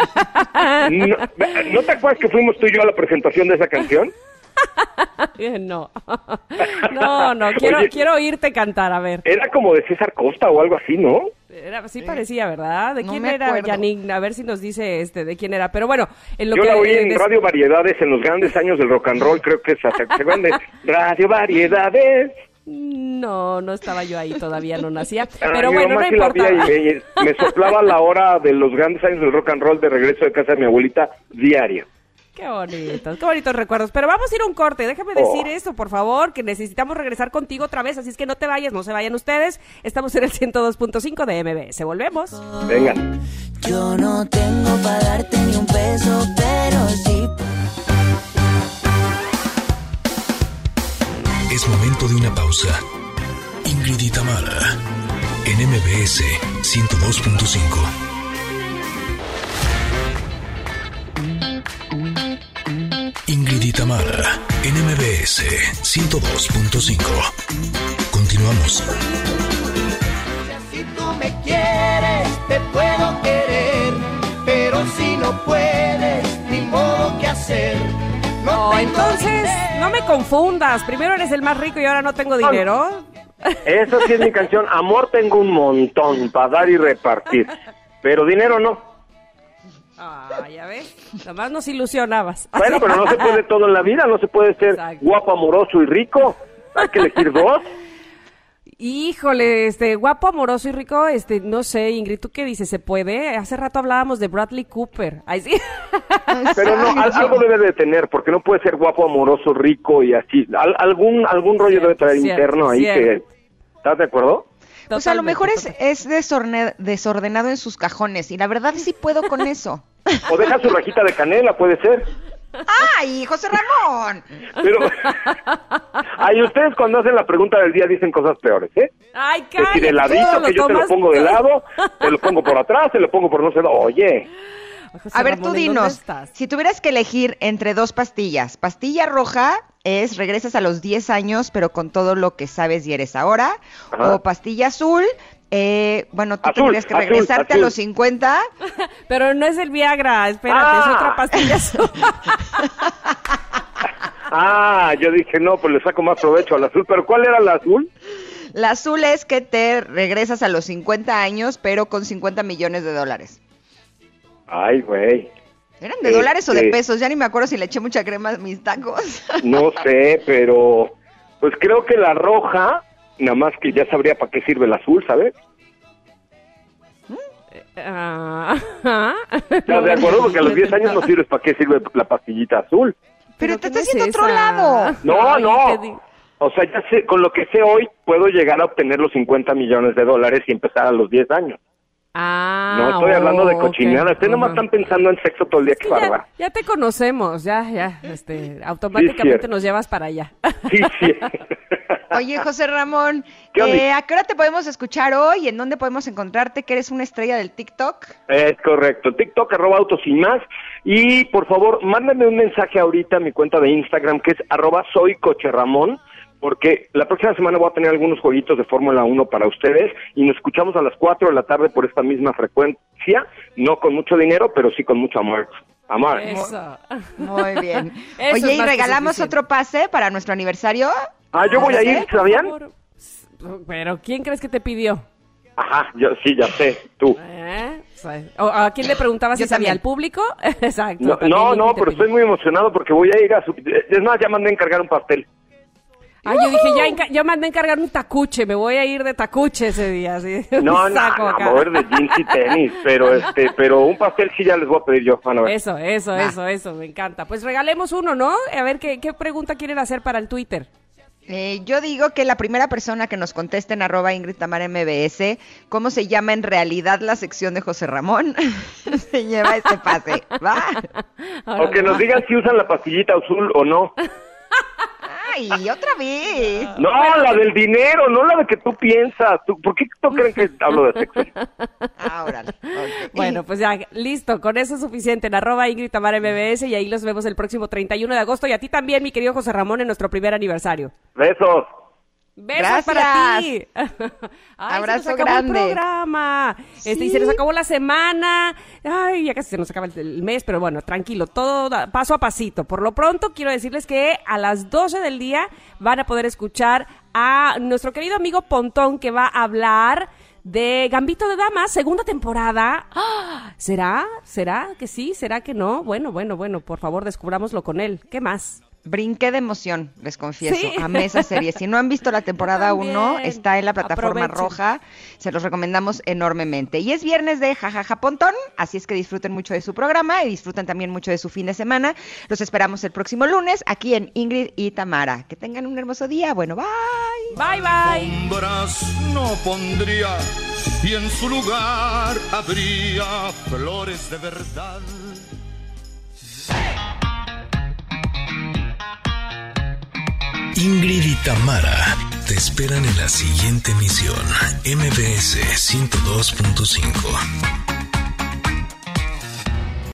¿No te acuerdas que fuimos tú y yo a la presentación de esa canción? No, quiero oírte cantar, a ver. Era como de César Costa o algo así, ¿no? Sí parecía, ¿verdad? ¿De quién era, acuerdo. Yannick? A ver si nos dice de quién era. Pero bueno, en lo yo que la oí en Radio Variedades en los grandes años del rock and roll, creo que se acuerdan de Radio Variedades. No estaba yo ahí, todavía no nacía. Pero bueno, no importa. Me soplaba la hora de los grandes años del rock and roll de regreso de casa de mi abuelita diario. Qué bonitos recuerdos. Pero vamos a ir a un corte. Déjame decir esto, por favor, que necesitamos regresar contigo otra vez. Así es que no te vayas, no se vayan ustedes. Estamos en el 102.5 de MBS. Volvemos. Vengan. Yo no tengo para darte ni un peso, pero sí. Es momento de una pausa. Ingrid y Tamara, en MBS 102.5. Ingrid y Tamara, en MBS 102.5. Continuamos. Si tú me quieres, te puedo querer, pero si no puedes, ni modo que hacer. No, entonces, no me confundas. Primero eres el más rico y ahora no tengo dinero. Esa sí es mi canción. Amor tengo un montón para dar y repartir, pero dinero no. Ya ves, nomás nos ilusionabas. Bueno, pero no se puede todo en la vida, no se puede ser guapo, amoroso y rico. Hay que elegir dos. Híjole, guapo, amoroso y rico, no sé, Ingrid, ¿tú qué dices? ¿Se puede? Hace rato hablábamos de Bradley Cooper. Ay, sí. Pero no, algo debe de tener, porque no puede ser guapo, amoroso, rico y así. Algún rollo debe traer interno ahí que... ¿Estás de acuerdo? Pues a lo mejor es desordenado en sus cajones y la verdad sí puedo con eso. O deja su rajita de canela, puede ser. ¡Ay, José Ramón! Pero, ustedes cuando hacen la pregunta del día dicen cosas peores, ¿eh? ¡Ay, cállate! Que si de ladito, que yo te lo pongo de lado, te lo pongo por atrás, te lo pongo por no sé dónde. Oye. José a ver, Ramón, tú dinos, si tuvieras que elegir entre dos pastillas, pastilla roja es regresas a los 10 años, pero con todo lo que sabes y eres ahora, o pastilla azul, tú tendrías que regresarte a los 50. Pero no es el Viagra, espérate, es otra pastilla azul. Yo dije, no, pues le saco más provecho al azul, pero ¿cuál era la azul? La azul es que te regresas a los 50 años, pero con $50 millones. Ay, güey. ¿Eran de dólares o de pesos? Ya ni me acuerdo si le eché mucha crema a mis tacos. No sé, pero pues creo que la roja, nada más que ya sabría para qué sirve el azul, ¿sabes? ¿Estás de acuerdo? Porque a los 10 años no sirves para qué sirve la pastillita azul. Pero te estás yendo a otro lado. No. O sea, ya sé, con lo que sé hoy, puedo llegar a obtener los $50 millones y empezar a los 10 años. No estoy hablando de cochinada, ustedes nomás están pensando en sexo todo el día, que bárbaro. Ya te conocemos, automáticamente nos llevas para allá. Sí. Oye, José Ramón, ¿a qué hora te podemos escuchar hoy? ¿En dónde podemos encontrarte? Que eres una estrella del TikTok. Es correcto, TikTok @autos y más. Y por favor, mándenme un mensaje ahorita a mi cuenta de Instagram, que es @soycocherramón. Porque la próxima semana voy a tener algunos jueguitos de Fórmula 1 para ustedes y nos escuchamos a las 4 de la tarde por esta misma frecuencia, no con mucho dinero, pero sí con mucho amor. Eso. Muy bien. Oye, ¿y regalamos otro pase para nuestro aniversario? Yo voy a ir, ¿sabían? Pero ¿quién crees que te pidió? Ajá, yo sí, ya sé, tú. ¿A quién le preguntabas si sabía? también. ¿Al público? Exacto. No, pero estoy muy emocionado porque voy a ir a su... Es más, ya mandé a encargar un pastel. Ah, yo dije, ya mandé a encargar un tacuche, me voy a ir de tacuche ese día. ¿Sí? No, mover de jeans y tenis, pero un pastel sí ya les voy a pedir yo, van a ver. Eso, me encanta. Pues regalemos uno, ¿no? A ver, ¿qué pregunta quieren hacer para el Twitter? Yo digo que la primera persona que nos conteste en @IngridTamaraMBS cómo se llama en realidad la sección de José Ramón se lleva este pase, ¿va? O que nos digan si usan la pastillita azul o no. ¡Ay, otra vez! No, la del dinero, no la de que tú piensas. ¿Por qué tú creen que hablo de sexo? Órale. Okay. Bueno, pues ya, listo, con eso es suficiente en @IngridTamaraMBS y ahí los vemos el próximo 31 de agosto y a ti también, mi querido José Ramón, en nuestro primer aniversario. Besos. Besos para ti. Ay, abrazo se nos acabó grande. el programa. Y se nos acabó la semana. Ay, ya casi se nos acaba el mes, pero bueno, tranquilo, todo paso a pasito. Por lo pronto, quiero decirles que a las 12 del día van a poder escuchar a nuestro querido amigo Pontón, que va a hablar de Gambito de Dama, segunda temporada. ¿Será? ¿Será que sí? ¿Será que no? Bueno, por favor, descubrámoslo con él. ¿Qué más? Brinqué de emoción, les confieso, Sí. amé esa serie. Si no han visto la temporada 1, También. está en la plataforma Aprovechen. roja, se los recomendamos enormemente. Y es viernes de Jajaja Pontón, así es que disfruten mucho de su programa y disfruten también mucho de su fin de semana. Los esperamos el próximo lunes aquí en Ingrid y Tamara. Que tengan un hermoso día, bueno, bye. Bye. Sombras no pondría y en su lugar habría flores de verdad. Ingrid y Tamara te esperan en la siguiente emisión, MBS 102.5.